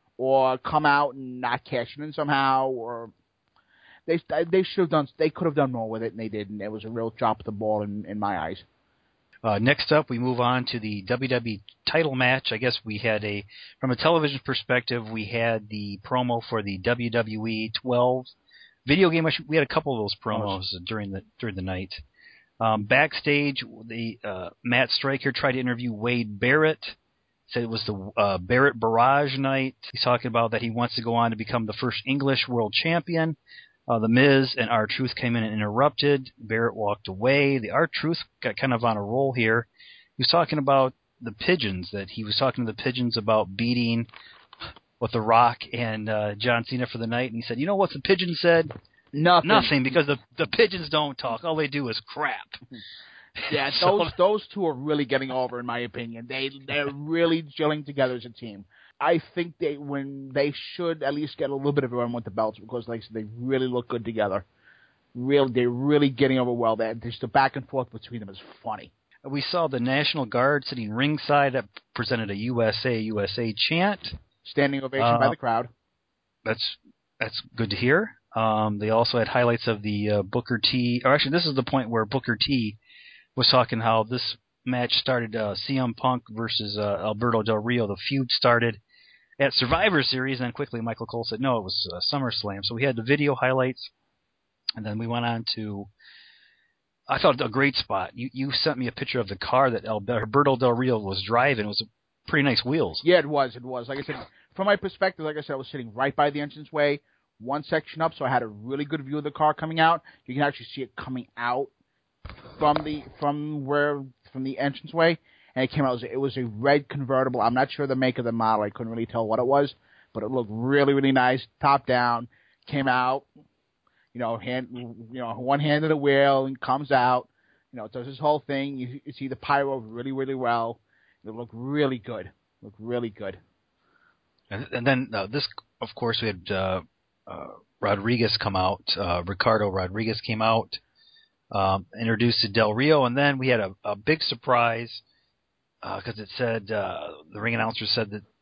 or come out and not cash it in somehow, or They they should have done. They could have done more with it, and they didn't. It was a real drop of the ball in, in my eyes. Uh, next up, we move on to the W W E title match. I guess we had a, from a television perspective, we had the promo for the W W E twelve video game. We had a couple of those promos oh, during the during the night. Um, backstage, the uh, Matt Stryker tried to interview Wade Barrett. Said it was the uh, Barrett Barrage night. He's talking about that he wants to go on to become the first English world champion. Uh, the Miz and R-Truth came in and interrupted. Barrett walked away. The R-Truth got kind of on a roll here. He was talking about the Pigeons, that he was talking to the Pigeons about beating with The Rock and uh, John Cena for the night. And he said, you know what the Pigeons said? Nothing. Nothing, because the the Pigeons don't talk. All they do is crap. Yeah, so, those those two are really getting over, in my opinion. They, they're really gelling together as a team. I think they when they should at least get a little bit of a run with the belts, because like I said, they really look good together. Real, they're really getting over well. That just the back and forth between them is funny. We saw the National Guard sitting ringside that presented a U S A U S A chant. Standing ovation uh, by the crowd. That's that's good to hear. Um, they also had highlights of the uh, Booker T. Or actually, this is the point where Booker T was talking how this match started uh, C M Punk versus uh, Alberto Del Rio. The feud started at Survivor Series, and then quickly Michael Cole said, no, it was uh, SummerSlam. So we had the video highlights, and then we went on to, I thought, a great spot. You you sent me a picture of the car that Alberto Del Rio was driving. It was pretty nice wheels. Yeah, it was. It was. Like I said, from my perspective, like I said, I was sitting right by the entranceway, one section up, so I had a really good view of the car coming out. You can actually see it coming out from the from where from the entranceway. And it came out, it was a red convertible. I'm not sure the make of the model. I couldn't really tell what it was, but it looked really, really nice. Top down, came out, you know, hand, you know, one hand of the wheel and comes out. You know, it does this whole thing. You, you see the pyro really, really well. It looked really good. It looked really good. And, and then uh, this, of course, we had uh, uh, Rodriguez come out. Uh, Ricardo Rodriguez came out, um, introduced to Del Rio, and then we had a, a big surprise. Because uh, it said, uh, the ring announcer said that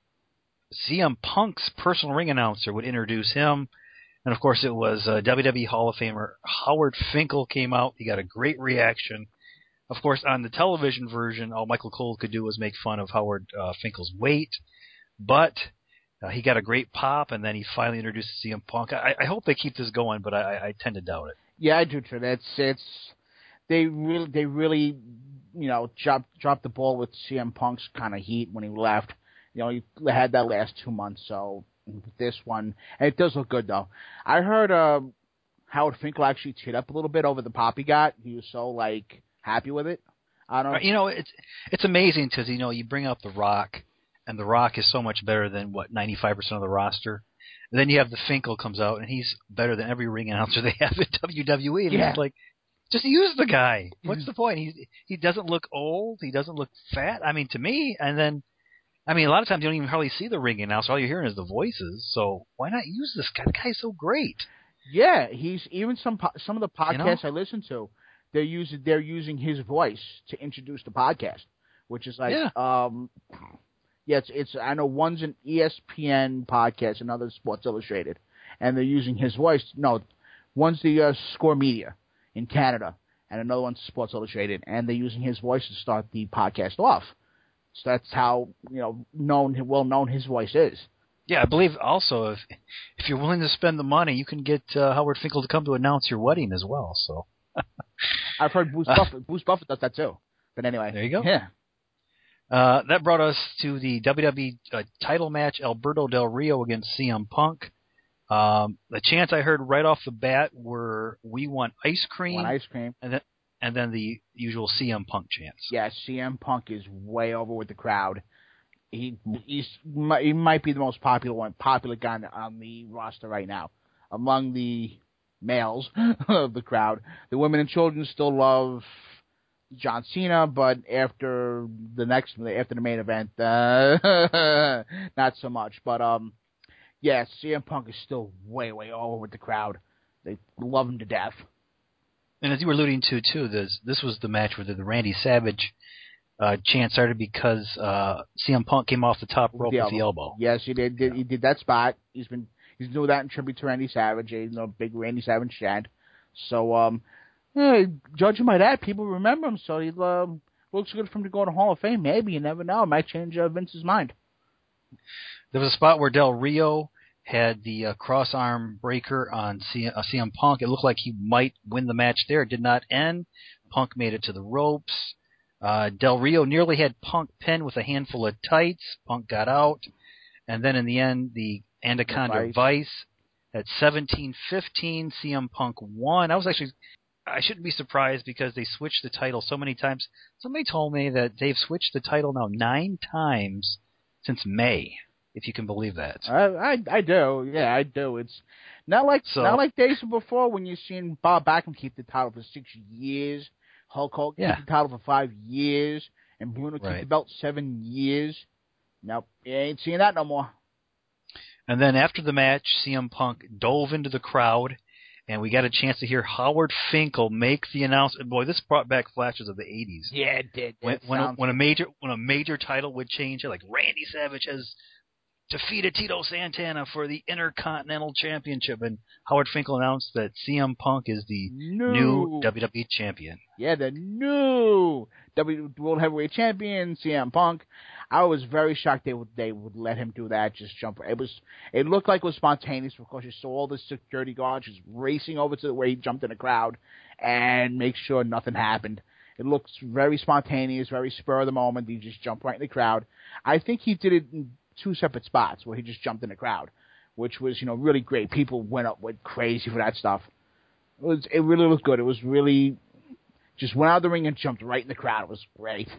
C M Punk's personal ring announcer would introduce him. And, of course, it was uh, W W E Hall of Famer Howard Finkel came out. He got a great reaction. Of course, on the television version, all Michael Cole could do was make fun of Howard uh, Finkel's weight. But uh, he got a great pop, and then he finally introduced C M Punk. I, I hope they keep this going, but I, I tend to doubt it. Yeah, I do, too. It's, it's, they really, they really... you know, dropped dropped the ball with C M Punk's kind of heat when he left. You know, you had that last two months, so this one, and it does look good though. I heard uh, Howard Finkel actually teared up a little bit over the pop he got. He was so like happy with it. I don't know. You know, it's it's amazing because you know you bring up The Rock, and The Rock is so much better than what ninety-five percent of the roster. And then you have the Finkel comes out, and he's better than every ring announcer they have in W W E. And Yeah. It's like, just use the guy. What's the point? He he doesn't look old. He doesn't look fat. I mean, to me, and then, I mean, a lot of times you don't even hardly see the ring announcer. All you're hearing is the voices. So why not use this guy? The guy's so great. Yeah, he's even some po- some of the podcasts You know? I listen to, they're using they're using his voice to introduce the podcast, which is like, Yeah. um, yeah, it's, it's I know one's an E S P N podcast, another's Sports Illustrated, and they're using his voice. No, one's the uh, Score Media in Canada, and another one's Sports Illustrated, and they're using his voice to start the podcast off. So that's how you know known, well known his voice is. Yeah, I believe also if if you're willing to spend the money, you can get uh, Howard Finkel to come to announce your wedding as well. So I've heard Bruce Buffett. Bruce Buffett does that too. But anyway, there you go. Yeah. Uh, that brought us to the W W E uh, title match: Alberto Del Rio against C M Punk. Um, the chants I heard right off the bat were "We want ice cream," Want ice cream, and then and then the usual C M Punk chants. Yeah, C M Punk is way over with the crowd. He he's he might be the most popular one, popular guy on the, on the roster right now among the males of the crowd. The women and children still love John Cena, but after the next after the main event, uh, not so much. But um, yeah, C M Punk is still way way over with the crowd. They love him to death. And as you were alluding to too, this this was the match where the, the Randy Savage uh, chant started because uh, C M Punk came off the top rope the with the elbow. Yes, he did. did Yeah. He did that spot. He's been he's doing that in tribute to Randy Savage. You know, big Randy Savage chant. So, um, yeah, judging by that, people remember him. So he um, looks good for him to go to Hall of Fame. Maybe you never know. It might change uh, Vince's mind. There was a spot where Del Rio had the uh, cross arm breaker on C- uh, C M Punk. It looked like he might win the match there. It did not end. Punk made it to the ropes. Uh, Del Rio nearly had Punk pinned with a handful of tights. Punk got out. And then in the end, the Anaconda Vice. Vice at seventeen fifteen, C M Punk won. I was actually, I shouldn't be surprised because they switched the title so many times. Somebody told me that they've switched the title now nine times since May, if you can believe that. I, I I do. Yeah, I do. It's not like So- not like days before when you've seen Bob Backlund keep the title for six years, Hulk Hogan Yeah. keep the title for five years, and Bruno keep Right. the belt seven years. Nope, you ain't seeing that no more. And then after the match, C M Punk dove into the crowd, and we got a chance to hear Howard Finkel make the announcement. Boy, this brought back flashes of the eighties. Yeah, it did. When, It when, a, sounds- when a major when a major title would change, like Randy Savage has defeated Tito Santana for the Intercontinental Championship, and Howard Finkel announced that C M Punk is the new, new W W E champion. yeah, the new W World Heavyweight Champion, C M Punk. I was very shocked they would they would let him do that. Just jump. It was. It looked like it was spontaneous because you saw all the security guards just racing over to where he jumped in the crowd and make sure nothing happened. It looks very spontaneous, very spur of the moment. He just jumped right in the crowd. I think he did it in two separate spots where he just jumped in the crowd, which was, you know, really great. People went up went crazy for that stuff. It was it really looked good. It was really just went out of the ring and jumped right in the crowd. It was great.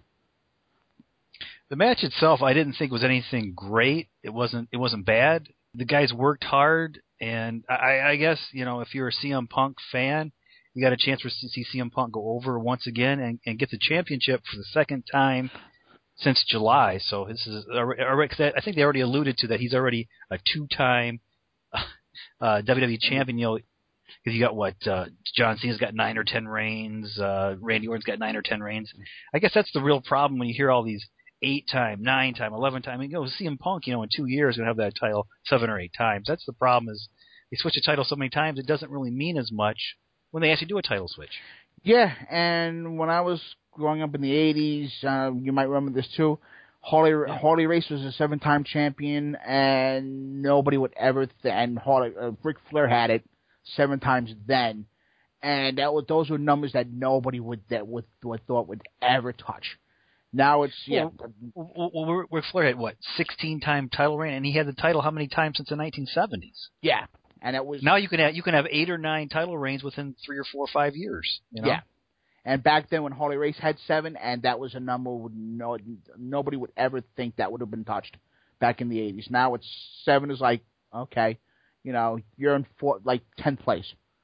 The match itself, I didn't think was anything great. It wasn't. It wasn't bad. The guys worked hard, and I, I guess you know if you're a C M Punk fan, you got a chance to see C M Punk go over once again and, and get the championship for the second time since July. So this is. I think they already alluded to that he's already a two-time uh, W W E champion. You know, because you got what uh, John Cena's got nine or ten reigns, uh, Randy Orton's got nine or ten reigns. I guess that's the real problem when you hear all these. Eight time, nine time, eleven time. You know, C M Punk, you know, in two years going to have that title seven or eight times. That's the problem is they switch a title so many times it doesn't really mean as much when they actually do a title switch. Yeah, and when I was growing up in the eighties, uh, you might remember this too. Harley Yeah. Harley Race was a seven-time champion, and nobody would ever. Th- and Harley uh, Ric Flair had it seven times then, and that was those were numbers that nobody would that would, would thought would ever touch. Now it's yeah. Well, well, well Ric Flair had what sixteen-time title reign, and he had the title how many times since the nineteen seventies? Yeah, and it was now you can have you can have eight or nine title reigns within three or four or five years. You know? Yeah, and back then when Harley Race had seven, and that was a number would no nobody would ever think that would have been touched back in the eighties. Now it's seven is like okay, you know you're in four, like tenth place.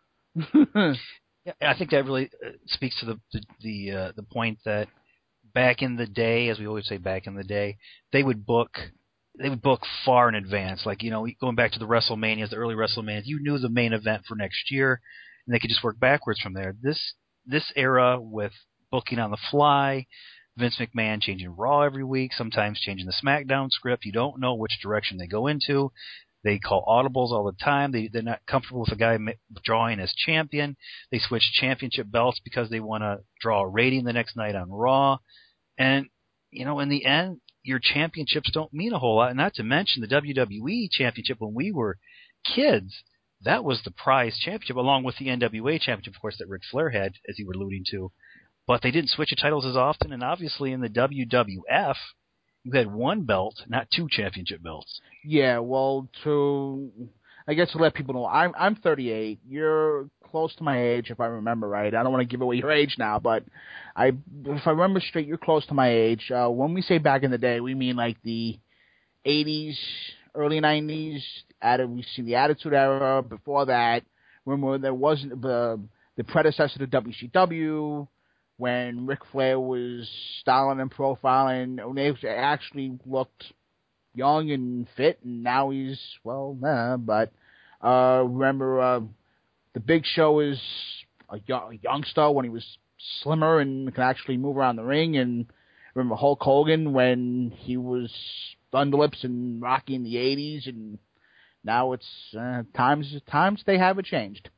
Yeah, I think that really speaks to the the the, uh, the point that. Back in the day, as we always say, back in the day, they would book, they would book far in advance. Like you know, going back to the WrestleManias, the early WrestleManias, you knew the main event for next year, and they could just work backwards from there. This this era with booking on the fly, Vince McMahon changing Raw every week, sometimes changing the SmackDown script. You don't know which direction they go into. They call audibles all the time. They, they're not comfortable with a guy drawing as champion. They switch championship belts because they want to draw a rating the next night on Raw. And, you know, in the end, your championships don't mean a whole lot. And not to mention the W W E championship when we were kids, that was the prize championship, along with the N W A championship, of course, that Ric Flair had, as you were alluding to. But they didn't switch the titles as often. And obviously in the W W F, you had one belt, not two championship belts. Yeah, well, to I guess to let people know, I'm I'm thirty-eight. You're close to my age, if I remember right. I don't want to give away your age now, but I, if I remember straight, you're close to my age. Uh, when we say back in the day, we mean like the eighties, early nineties. Added, we've seen the Attitude Era. Before that, remember there wasn't the the predecessor to W C W. When Ric Flair was styling and profiling, when they actually looked young and fit, and now he's, well, nah, but uh, remember uh, the Big Show is a, young, a youngster when he was slimmer and could actually move around the ring, and remember Hulk Hogan when he was Thunderlips and Rocky in the eighties, and now it's uh, times times they haven't changed.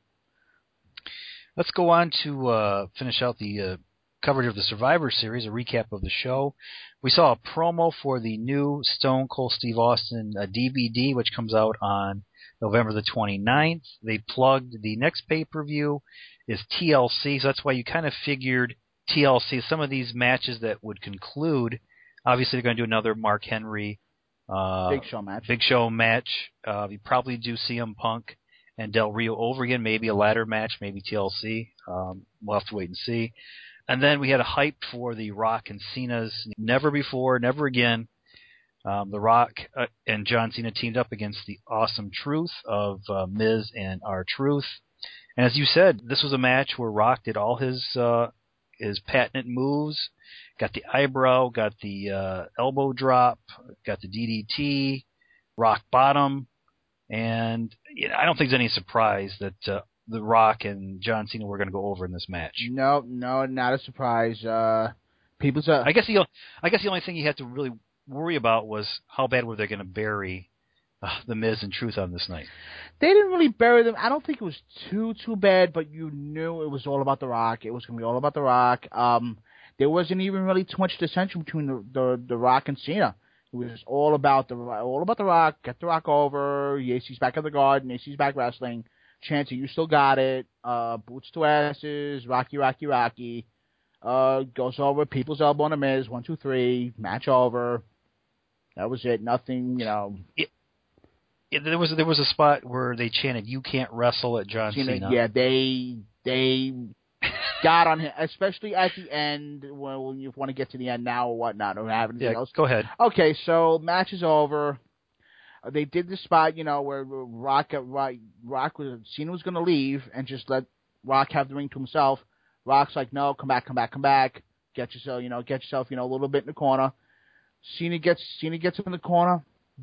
Let's go on to uh, finish out the uh, coverage of the Survivor Series, a recap of the show. We saw a promo for the new Stone Cold Steve Austin uh, D V D, which comes out on November the twenty-ninth. They plugged the next pay-per-view is T L C, so that's why you kind of figured T L C, some of these matches that would conclude, obviously they're going to do another Mark Henry uh, Big Show match. Big Show match. Uh, you probably do C M Punk and Del Rio over again, maybe a ladder match, maybe T L C. Um, we'll have to wait and see. And then we had a hype for the Rock and Cena's Never Before, Never Again. Um, the Rock uh, and John Cena teamed up against the Awesome Truth of uh, Miz and R-Truth. And as you said, this was a match where Rock did all his uh, his patented moves, got the eyebrow, got the uh, elbow drop, got the D D T, rock bottom. And you know, I don't think there's any surprise that uh, The Rock and John Cena were going to go over in this match. No, no, not a surprise. Uh, people's. Uh, I guess the I guess the only thing you had to really worry about was how bad were they going to bury uh, the Miz and Truth on this night. They didn't really bury them. I don't think it was too too bad, but you knew it was all about The Rock. It was going to be all about The Rock. Um, there wasn't even really too much dissension between the the, the Rock and Cena. It was all about the all about The Rock. Get The Rock over. Yes, he's back at the Garden. Yes, he's back wrestling. Chancey, you still got it. Uh, boots to asses. Rocky, Rocky, Rocky. Uh, goes over. People's elbow on the Miz. One, two, three. Match over. That was it. Nothing, you know. It, it, there was there was a spot where they chanted, "You can't wrestle" at John Cena. Cena. Yeah, they they got on him, especially at the end when you want to get to the end now or whatnot or have anything yeah, else. Go ahead. Okay, so match is over. Uh, they did the spot, you know, where Rock, Rock, Rock was Cena was going to leave and just let Rock have the ring to himself. Rock's like, no, come back, come back, come back. Get yourself, you know, get yourself, you know, a little bit in the corner. Cena gets Cena gets him in the corner,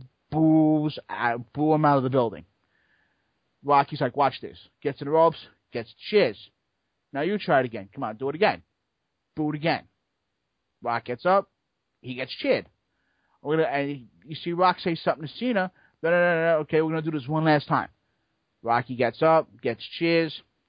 boos, uh, boo him out of the building. Rocky's like, watch this. Gets in the ropes, gets cheers. Now you try it again. Come on, do it again. Boo it again. Rock gets up, he gets cheered. We're gonna, and you see Rock say something to Cena. No, no, no, no. Okay, we're going to do this one last time. Rocky gets up, gets cheers.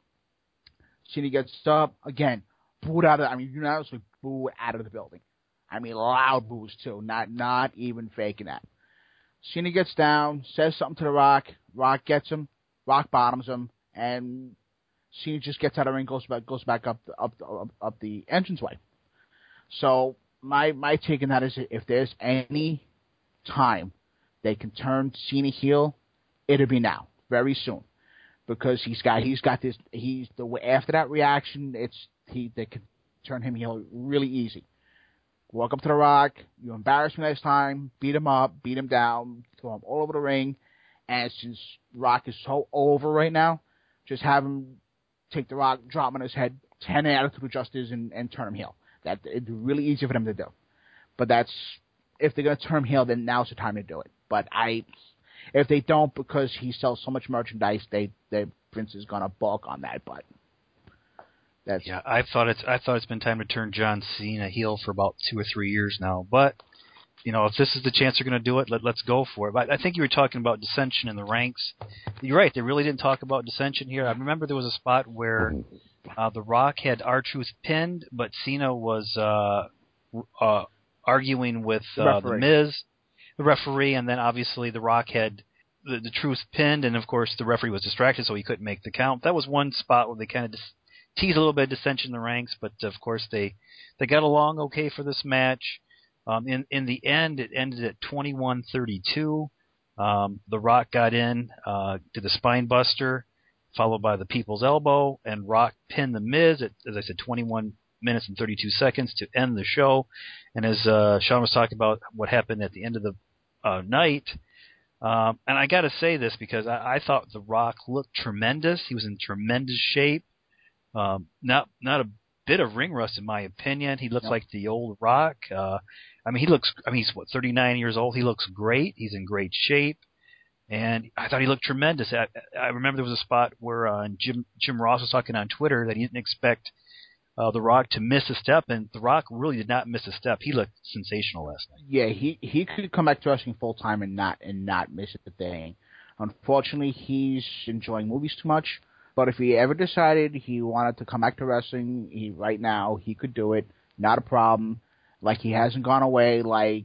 Cena gets up again. Booed out of. I mean, you know, like boo out of the building. I mean, loud boos too. Not, not even faking that. Cena gets down, says something to the Rock. Rock gets him. Rock bottoms him, and Cena just gets out of the ring, goes back, goes back up, the, up, up, up the entranceway. So my my take on that is if there's any time they can turn Cena heel, it'll be now, very soon, because he's got he's got this he's the after that reaction, it's he they can turn him heel really easy. Walk up to The Rock, you embarrass me next time, beat him up, beat him down, throw him all over the ring, and since Rock is so over right now, just have him take The Rock, drop him on his head, ten attitude adjusters, and, and turn him heel. That it's really easy for them to do. But that's if they're going to turn him heel, then now's the time to do it. But I, if they don't, because he sells so much merchandise, they, they Vince is going to balk on that. But that's yeah, I thought it's I thought it's been time to turn John Cena heel for about two or three years now. But you know, if this is the chance they're going to do it, let, let's go for it. But I think you were talking about dissension in the ranks. You're right; they really didn't talk about dissension here. I remember there was a spot where uh, The Rock had R-Truth pinned, but Cena was uh, uh, arguing with uh, the Miz, the referee, and then obviously The Rock had the, the Truth pinned, and of course the referee was distracted, so he couldn't make the count. That was one spot where they kind of dis- teased a little bit of dissension in the ranks, but of course they, they got along okay for this match. Um, in in the end, it ended at twenty-one thirty-two. Um, the Rock got in, uh, did the spine buster, followed by the People's Elbow, and Rock pinned the Miz at, as I said, twenty-one minutes and thirty-two seconds to end the show. And as uh, Sean was talking about what happened at the end of the uh, night, um, and I got to say this because I, I thought The Rock looked tremendous. He was in tremendous shape. Um, not not a bit of ring rust in my opinion. He looks Yep. like the old Rock. Uh, I mean, he looks. I mean, he's what thirty-nine years old. He looks great. He's in great shape. And I thought he looked tremendous. I, I remember there was a spot where uh, Jim Jim Ross was talking on Twitter that he didn't expect uh, The Rock to miss a step, and The Rock really did not miss a step. He looked sensational last night. yeah, he he could come back to wrestling full time and not and not miss a thing. Unfortunately, he's enjoying movies too much. But if he ever decided he wanted to come back to wrestling, he right now he could do it, not a problem. Like he hasn't gone away, like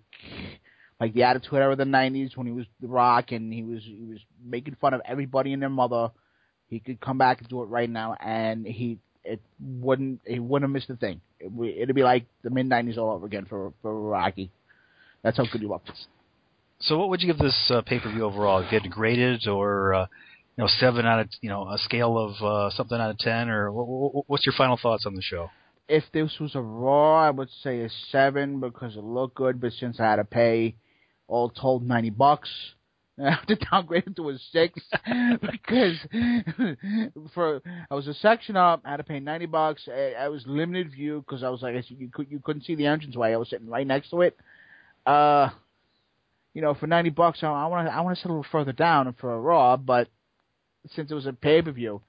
like the Attitude Era of the nineties when he was The Rock and he was he was making fun of everybody and their mother. He could come back and do it right now, and he it wouldn't he wouldn't have missed a thing. It, it'd be like the mid nineties all over again for for Rocky. That's how good he looked. So, what would you give this uh, pay per view overall? Get it graded, or uh, you know, seven out of you know a scale of uh, something out of ten, or what, what, what's your final thoughts on the show? If this was a Raw, I would say a seven because it looked good, but since I had to pay all told ninety bucks, I have to downgrade it to a six because for I was a section up, I had to pay ninety bucks. I, I was limited view because I was like you could you couldn't see the entranceway. I was sitting right next to it. Uh, you know, for ninety bucks, I, I want to I want to sit a little further down for a Raw, but since it was a pay per view.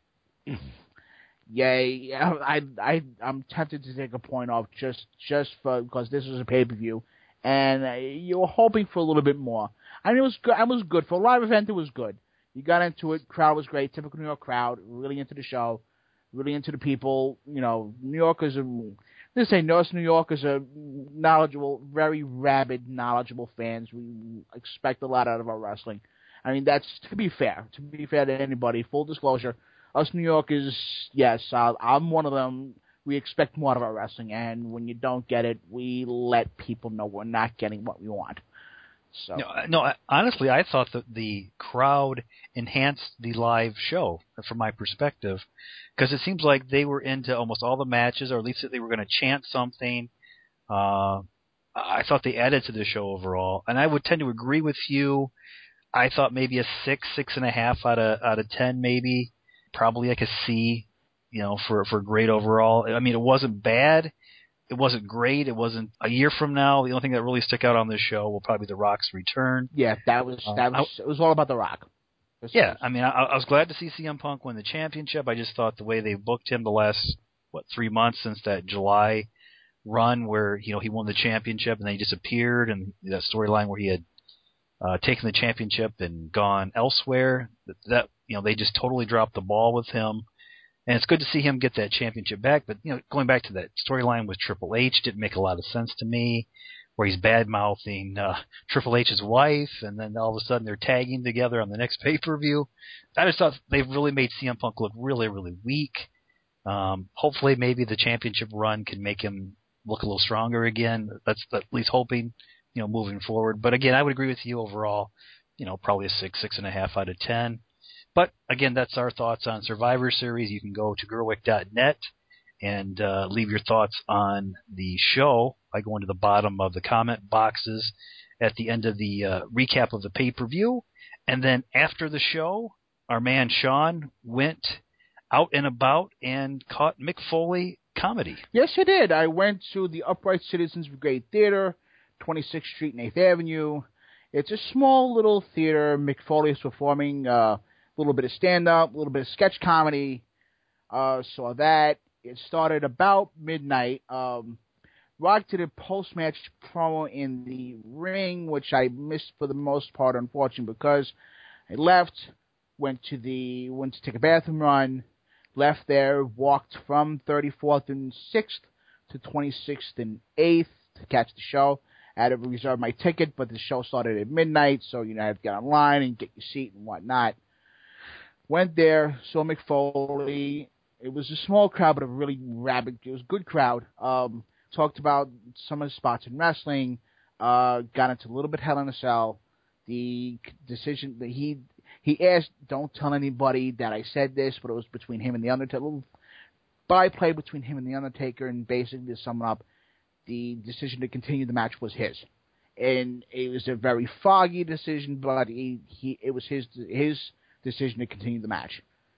Yay! I I I'm tempted to take a point off just just for because this was a pay per view, and uh, you were hoping for a little bit more. I mean, it was good. It was good for a live event. It was good. You got into it. Crowd was great. Typical New York crowd. Really into the show. Really into the people. You know, New Yorkers are. Let's say North New Yorkers are knowledgeable, very rabid, knowledgeable fans. We expect a lot out of our wrestling. I mean, that's to be fair. To be fair to anybody. Full disclosure. Us New Yorkers, yes, uh, I'm one of them. We expect more out of our wrestling, and when you don't get it, we let people know we're not getting what we want. So, no, no, honestly, I thought that the crowd enhanced the live show from my perspective, because it seems like they were into almost all the matches, or at least that they were going to chant something. Uh, I thought they added to the show overall, and I would tend to agree with you. I thought maybe a six, six and a half out of out of ten, maybe. Probably like a C, you know, for for grade overall. I mean, it wasn't bad. It wasn't great. It wasn't a year from now. The only thing that really stuck out on this show will probably be The Rock's return. Yeah, that was that was uh, it was all about The Rock. This yeah, was. I mean, I, I was glad to see C M Punk win the championship. I just thought the way they booked him the last what three months since that July run where you know he won the championship and then he disappeared, and that storyline where he had uh, taken the championship and gone elsewhere. That, that you know they just totally dropped the ball with him. And it's good to see him get that championship back. But, you know, going back to that storyline with Triple H didn't make a lot of sense to me, where he's bad-mouthing uh, Triple H's wife, and then all of a sudden they're tagging together on the next pay-per-view. I just thought they've really made C M Punk look really, really weak. Um, hopefully maybe the championship run can make him look a little stronger again. That's at least hoping, you know, moving forward. But again, I would agree with you overall. You know, probably a six, six and a half out of ten. But again, that's our thoughts on Survivor Series. You can go to Gerwick dot net and uh, leave your thoughts on the show by going to the bottom of the comment boxes at the end of the uh, recap of the pay-per-view. And then after the show, our man Sean went out and about and caught Mick Foley comedy. Yes, I did. I went to the Upright Citizens Brigade Theater, twenty-sixth Street and eighth Avenue. It's a small little theater. Mick Foley is performing uh, a little bit of stand-up, a little bit of sketch comedy. Uh, saw that. It started about midnight. Um, Rock did a post-match promo in the ring, which I missed for the most part, unfortunately, because I left, went to the went to take a bathroom run, left there, walked from thirty-fourth and sixth to twenty-sixth and eighth to catch the show. I had to reserve my ticket, but the show started at midnight, so you know I had to get online and get your seat and whatnot. Went there, saw Mick Foley. It was a small crowd, but a really rabid. It was a good crowd. Um, talked about some of the spots in wrestling. Uh, got into a little bit Hell in a Cell. The decision that he he asked, don't tell anybody that I said this, but it was between him and the Undertaker. A little byplay between him and the Undertaker, and basically to sum it up, the decision to continue the match was his, and it was a very foggy decision, but he, he it was his his decision to continue the match.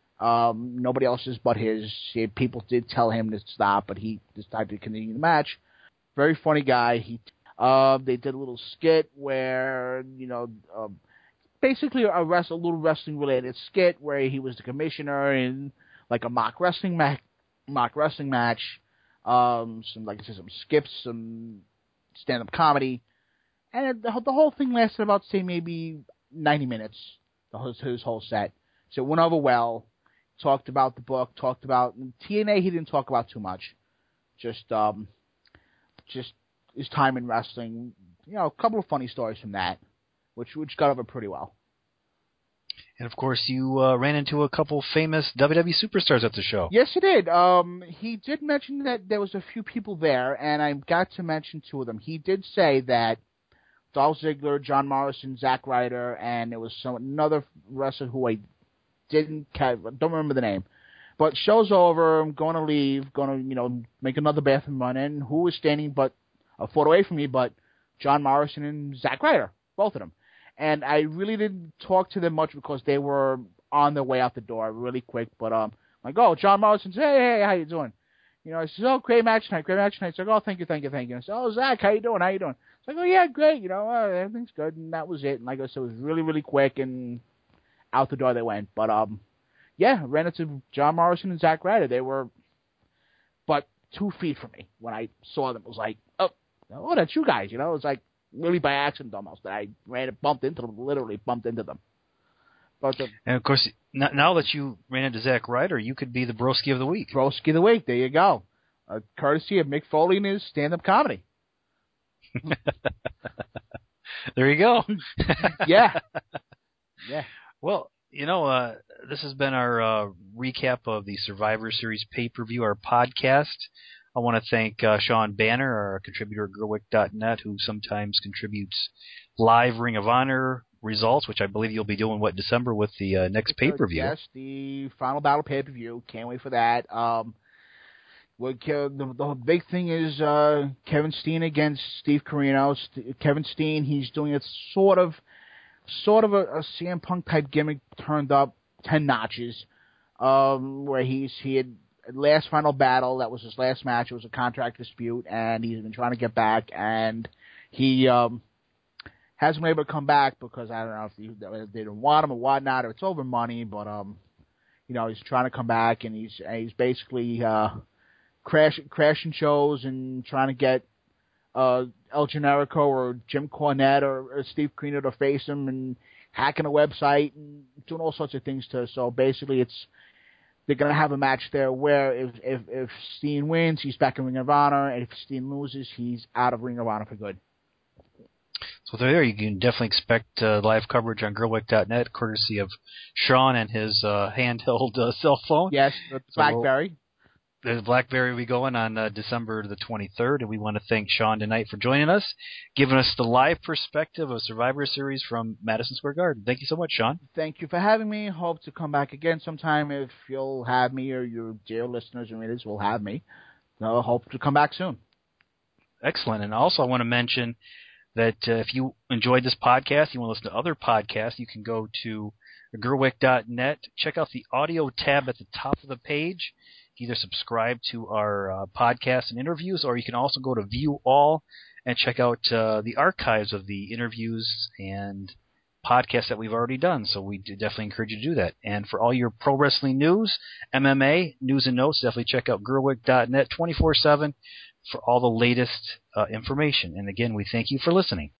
Um, nobody else's but his. People did tell him to stop, but he decided to continue the match. Very funny guy. He uh, they did a little skit where you know uh, basically a, rest, a little wrestling related skit where he was the commissioner in like a mock wrestling match. Mock wrestling match. Um, some like I said, some skips, some stand-up comedy, and the, the whole thing lasted about say maybe ninety minutes. The whole, his whole set, so it went over well. Talked about the book. Talked about T N A. He didn't talk about too much. Just, um, just his time in wrestling. You know, a couple of funny stories from that, which which got over pretty well. And, of course, you uh, ran into a couple famous W W E superstars at the show. Yes, he did. Um, he did mention that there was a few people there, and I got to mention two of them. He did say that Dolph Ziggler, John Morrison, Zack Ryder, and there was some another wrestler who I didn't don't remember the name. But show's over. I'm going to leave. Going to you know make another bathroom run. And who was standing but a foot away from me? But John Morrison and Zack Ryder, both of them. And I really didn't talk to them much because they were on their way out the door really quick. But um, I'm like, oh, John Morrison says, hey, hey, how you doing? You know, I said, oh, great match tonight, great match tonight. He's like, oh, thank you, thank you, thank you. I said, oh, Zach, how you doing? How you doing? It's like, oh, yeah, great. You know, uh, everything's good. And that was it. And like I said, it was really, really quick, and out the door they went. But um, yeah, ran into John Morrison and Zack Ryder. They were, but two feet from me when I saw them. It was like, oh, oh, that's you guys. You know, it was like. Really by accident almost that I ran and bumped into them, literally bumped into them. But the, and of course, now that you ran into Zack Ryder, you could be the Broski of the Week. Broski of the Week, there you go. Uh, courtesy of Mick Foley and his stand-up comedy. There you go. Yeah. Yeah. Well, you know, uh, this has been our uh, recap of the Survivor Series pay-per-view, our podcast. I want to thank uh, Sean Banner, our contributor at Gerwick dot net, who sometimes contributes live Ring of Honor results, which I believe you'll be doing, what, December with the uh, next pay-per-view. Yes, the Final Battle pay-per-view. Can't wait for that. Um, what, uh, the, the big thing is uh, Kevin Steen against Steve Corino. St- Kevin Steen, he's doing it sort of sort of a, a C M Punk type gimmick turned up ten notches, um, where he's he had last Final Battle, that was his last match. It was a contract dispute, and he's been trying to get back, and he um, hasn't been able to come back because I don't know if he, they didn't want him or whatnot, or it's over money, but um, you know, he's trying to come back, and he's he's basically uh, crash, crashing shows and trying to get uh, El Generico or Jim Cornette or, or Steve Corino to face him, and hacking a website and doing all sorts of things to. So basically, it's they're going to have a match there where if, if if Steen wins, he's back in Ring of Honor, and if Steen loses, he's out of Ring of Honor for good. So there you can definitely expect uh, live coverage on Gerwick dot net, courtesy of Sean and his uh, handheld uh, cell phone. Yes, the BlackBerry. the Blackberry will be going on uh, December the twenty-third, and we want to thank Sean tonight for joining us, giving us the live perspective of Survivor Series from Madison Square Garden. Thank you so much, Sean. Thank you for having me. Hope to come back again sometime if you'll have me, or your dear listeners and readers will have me. So hope to come back soon. Excellent. And also I want to mention that uh, if you enjoyed this podcast, you want to listen to other podcasts, you can go to Gerwick dot net. Check out the audio tab at the top of the page. Either subscribe to our uh, podcast and interviews, or you can also go to View All and check out uh, the archives of the interviews and podcasts that we've already done. So we do definitely encourage you to do that. And for all your pro wrestling news, M M A, news and notes, definitely check out Gerwick dot net twenty-four seven for all the latest uh, information. And again, we thank you for listening.